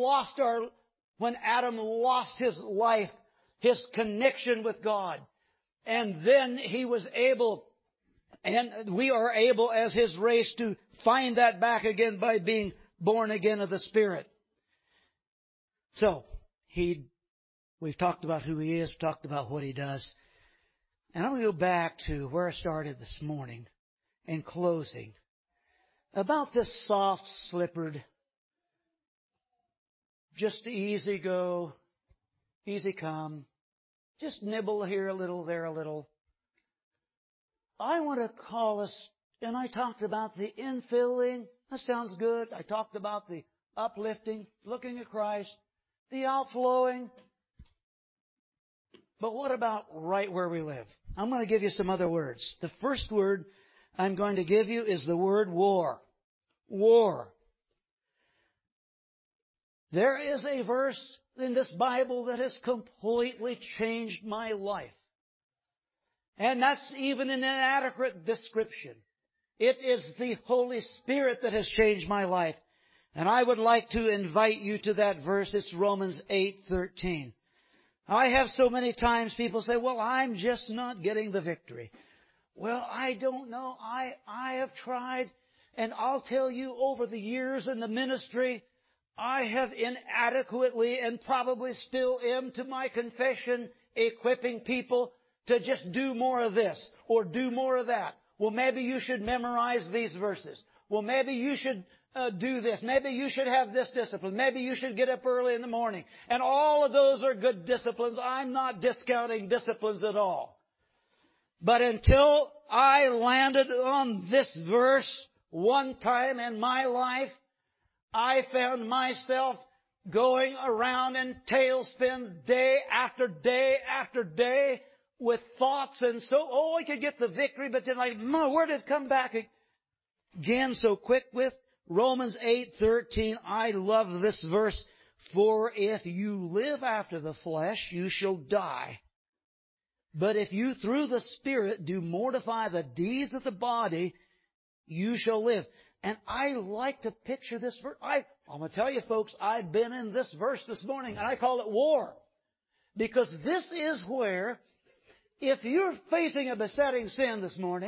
Adam lost his life, his connection with God, and then he was able, and we are able as his race to find that back again by being born again of the Spirit. So, we've talked about who He is, we've talked about what He does. And I'm going to go back to where I started this morning in closing. About this soft-slippered, just easy go, easy come, just nibble here a little, there a little. I want to call us, and I talked about the infilling. That sounds good. I talked about the uplifting, looking at Christ, the outflowing. But what about right where we live? I'm going to give you some other words. The first word I'm going to give you is the word war. War. There is a verse in this Bible that has completely changed my life. And that's even an inadequate description. It is the Holy Spirit that has changed my life. And I would like to invite you to that verse. It's Romans 8:13. I have so many times people say, well, I'm just not getting the victory. Well, I don't know. I have tried, and I'll tell you, over the years in the ministry, I have inadequately, and probably still am to my confession, equipping people to just do more of this or do more of that. Well, maybe you should memorize these verses. Well, maybe you should do this. Maybe you should have this discipline. Maybe you should get up early in the morning. And all of those are good disciplines. I'm not discounting disciplines at all. But until I landed on this verse one time in my life, I found myself going around in tailspins day after day after day with thoughts and so, I could get the victory, but then where did it come back again so quick with? Romans 8:13, I love this verse. For if you live after the flesh, you shall die. But if you through the Spirit do mortify the deeds of the body, you shall live. And I like to picture this verse. I'm going to tell you, folks, I've been in this verse this morning, and I call it war. Because this is where, if you're facing a besetting sin this morning,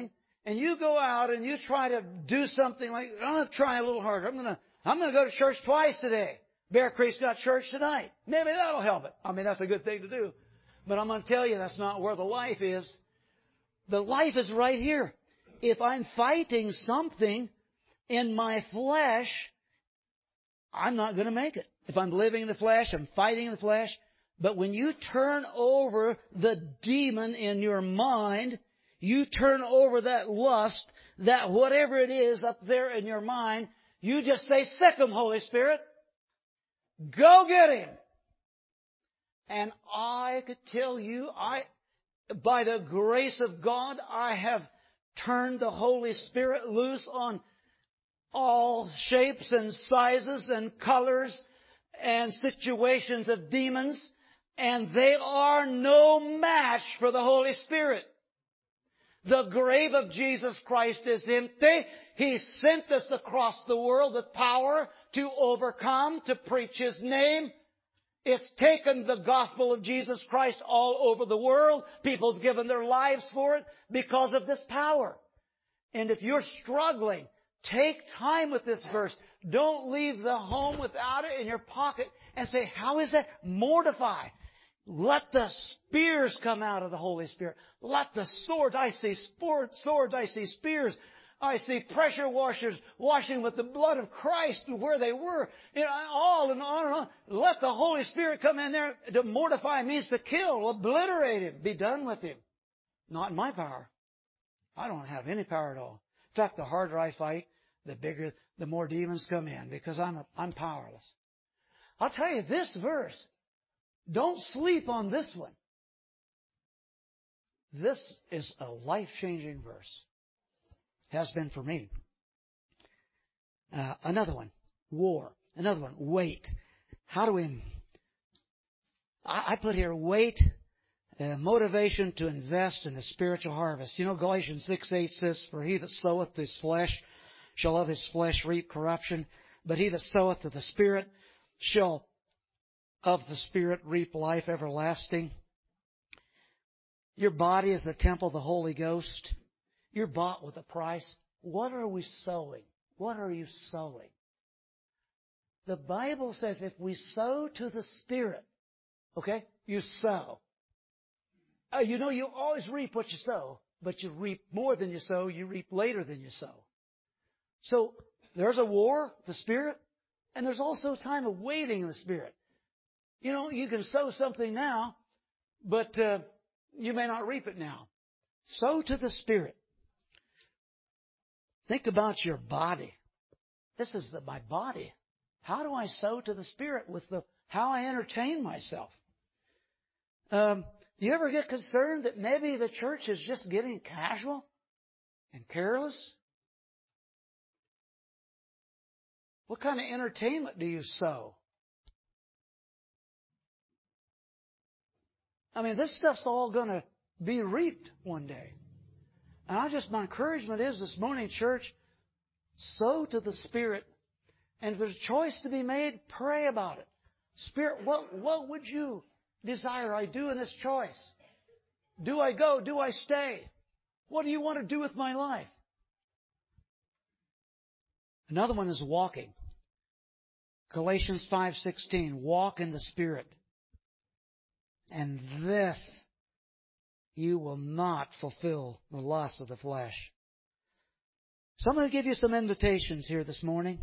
and you go out and you try to do something like, I'm going to try a little harder. I'm going to go to church twice today. Bear Creek's got church tonight. Maybe that'll help it. I mean, that's a good thing to do. But I'm going to tell you, that's not where the life is. The life is right here. If I'm fighting something in my flesh, I'm not going to make it. If I'm living in the flesh, I'm fighting in the flesh. But when you turn over the demon in your mind, you turn over that lust, that whatever it is up there in your mind, you just say, sick him, Holy Spirit. Go get him. And I could tell you, by the grace of God, I have turned the Holy Spirit loose on all shapes and sizes and colors and situations of demons, and they are no match for the Holy Spirit. The grave of Jesus Christ is empty. He sent us across the world with power to overcome, to preach His name. It's taken the gospel of Jesus Christ all over the world. People's given their lives for it because of this power. And if you're struggling, take time with this verse. Don't leave the home without it in your pocket and say, how is that? Mortify. Let the spears come out of the Holy Spirit. Let the swords. I see swords. I see spears. I see pressure washers washing with the blood of Christ where they were. On and on. Let the Holy Spirit come in there. To mortify means to kill, obliterate him, be done with him. Not in my power. I don't have any power at all. In fact, the harder I fight, the more demons come in because I'm powerless. I'll tell you this verse. Don't sleep on this one. This is a life-changing verse. Has been for me. Another one, war. Another one, wait. How do we... I put here, wait, motivation to invest in the spiritual harvest. You know, Galatians 6:8 says, for he that soweth to his flesh shall of his flesh reap corruption, but he that soweth to the Spirit shall of the Spirit reap life everlasting. Your body is the temple of the Holy Ghost. You're bought with a price. What are we sowing? What are you sowing? The Bible says if we sow to the Spirit, okay, you sow. You always reap what you sow, but you reap more than you sow. You reap later than you sow. So there's a war, the Spirit, and there's also a time of waiting in the Spirit. You know, you can sow something now, but you may not reap it now. Sow to the Spirit. Think about your body. This is my body. How do I sow to the Spirit with how I entertain myself? Do you ever get concerned that maybe the church is just getting casual and careless? What kind of entertainment do you sow? I mean, this stuff's all going to be reaped one day. And my encouragement is this morning, church, sow to the Spirit. And if there's a choice to be made, pray about it. Spirit, what would you desire I do in this choice? Do I go? Do I stay? What do you want to do with my life? Another one is walking. Galatians 5:16, walk in the Spirit. And this you will not fulfill the lust of the flesh. So I'm going to give you some invitations here this morning.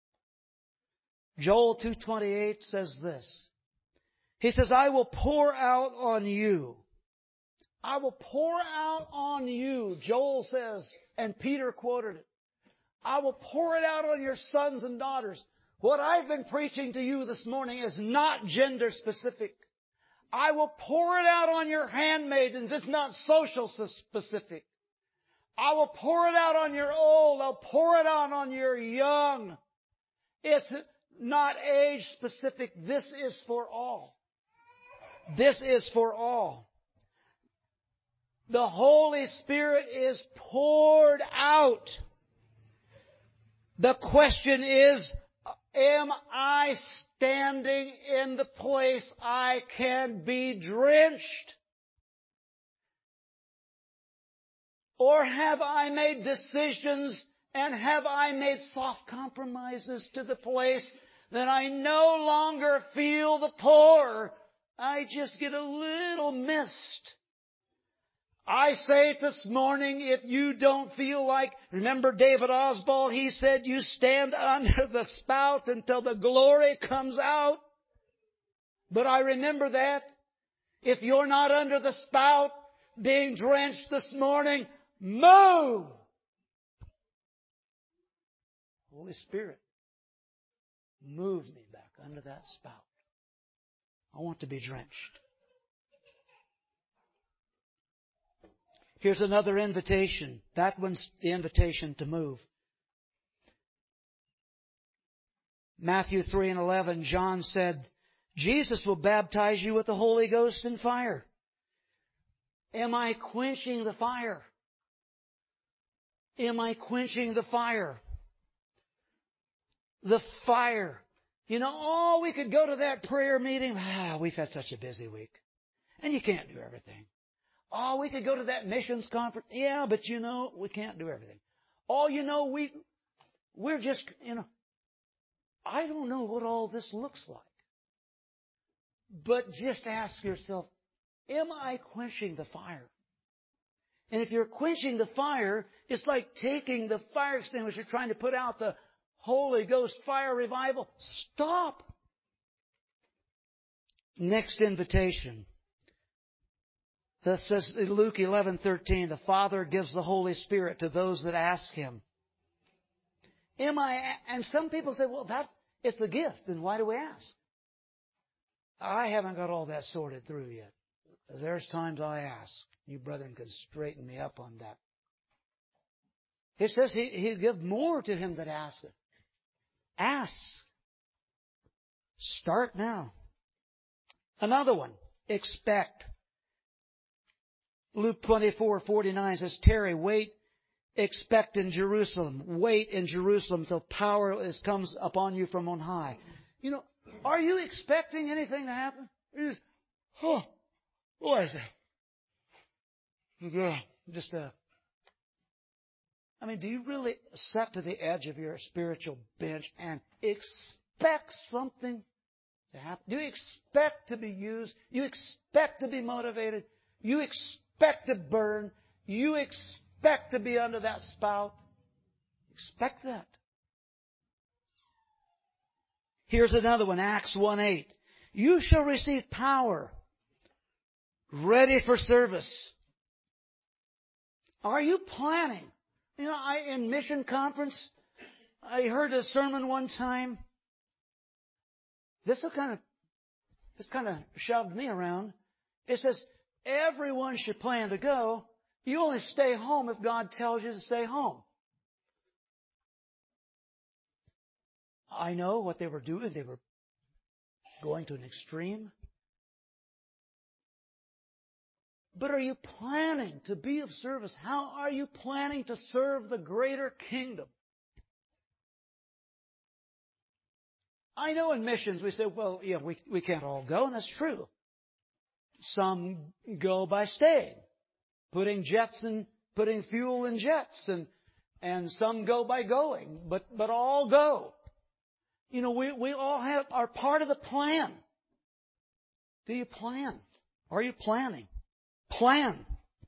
Joel 2:28 says this. He says, I will pour out on you. I will pour out on you, Joel says, and Peter quoted it. I will pour it out on your sons and daughters. What I've been preaching to you this morning is not gender specific. I will pour it out on your handmaidens. It's not social specific. I will pour it out on your old. I'll pour it out on your young. It's not age specific. This is for all. This is for all. The Holy Spirit is poured out. The question is, am I standing in the place I can be drenched? Or have I made decisions and have I made soft compromises to the place that I no longer feel the pour? I just get a little mist. I say it this morning, if you don't feel like, remember David Oswald, he said, you stand under the spout until the glory comes out. But I remember that. If you're not under the spout, being drenched this morning, move! Holy Spirit, move me back under that spout. I want to be drenched. Here's another invitation. That one's the invitation to move. Matthew 3:11, John said, Jesus will baptize you with the Holy Ghost and fire. Am I quenching the fire? Am I quenching the fire? The fire. You know, oh, we could go to that prayer meeting. We've had such a busy week. And you can't do everything. Oh, we could go to that missions conference. Yeah, but you know, we can't do everything. Oh, you know, we're just, you know, I don't know what all this looks like. But just ask yourself, am I quenching the fire? And if you're quenching the fire, it's like taking the fire extinguisher, trying to put out the Holy Ghost fire revival. Stop. Next invitation. That says in Luke 11:13, the Father gives the Holy Spirit to those that ask Him. And some people say, well, it's a gift, then why do we ask? I haven't got all that sorted through yet. There's times I ask. You brethren can straighten me up on that. It says He'll give more to him that asketh. Ask. Start now. Another one. Expect. Luke 24:49 says, tarry, wait, expect in Jerusalem. Wait in Jerusalem till power comes upon you from on high. You know, are you expecting anything to happen? You just, what is that? Do you really sit to the edge of your spiritual bench and expect something to happen? Do you expect to be used? You expect to be motivated? You expect to burn? You expect to be under that spout? Expect that. Here's another one, Acts 1:8. You shall receive power, ready for service. Are you planning? You know, in mission conference, I heard a sermon one time. This kind of shoved me around. It says, everyone should plan to go. You only stay home if God tells you to stay home. I know what they were doing. They were going to an extreme. But are you planning to be of service? How are you planning to serve the greater kingdom? I know in missions we say, well, yeah, we can't all go, and that's true. Some go by staying, putting fuel in jets, and some go by going, but all go. You know, we all are part of the plan. Do you plan? Are you planning? Plan.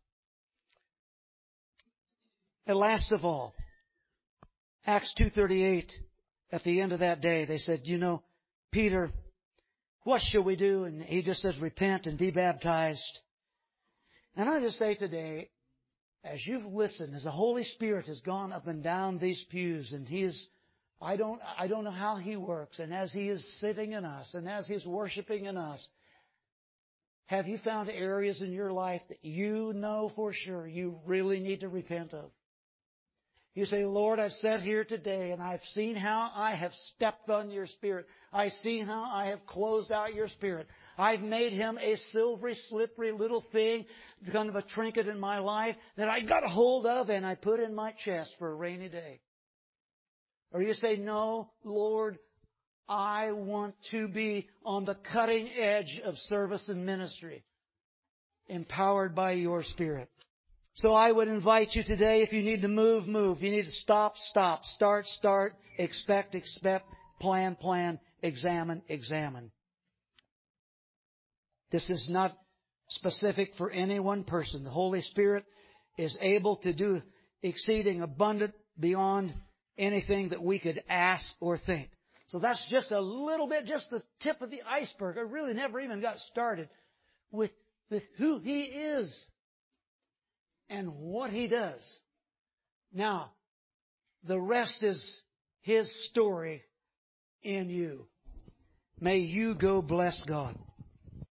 And last of all, Acts 2:38, at the end of that day, they said, you know, Peter, what shall we do? And he just says, repent and be baptized. And I just say today, as you've listened, as the Holy Spirit has gone up and down these pews, and He is, I don't know how He works, and as He is sitting in us, and as He's worshiping in us, have you found areas in your life that you know for sure you really need to repent of? You say, Lord, I've sat here today and I've seen how I have stepped on your Spirit. I've seen how I have closed out your Spirit. I've made Him a silvery, slippery little thing, kind of a trinket in my life that I got a hold of and I put in my chest for a rainy day. Or you say, no, Lord, I want to be on the cutting edge of service and ministry, empowered by your Spirit. So I would invite you today, if you need to move, move. If you need to stop, stop. Start, start. Expect, expect. Plan, plan. Examine, examine. This is not specific for any one person. The Holy Spirit is able to do exceeding abundant beyond anything that we could ask or think. So that's just a little bit, just the tip of the iceberg. I really never even got started with who He is and what He does. Now, the rest is His story in you. May you go bless God.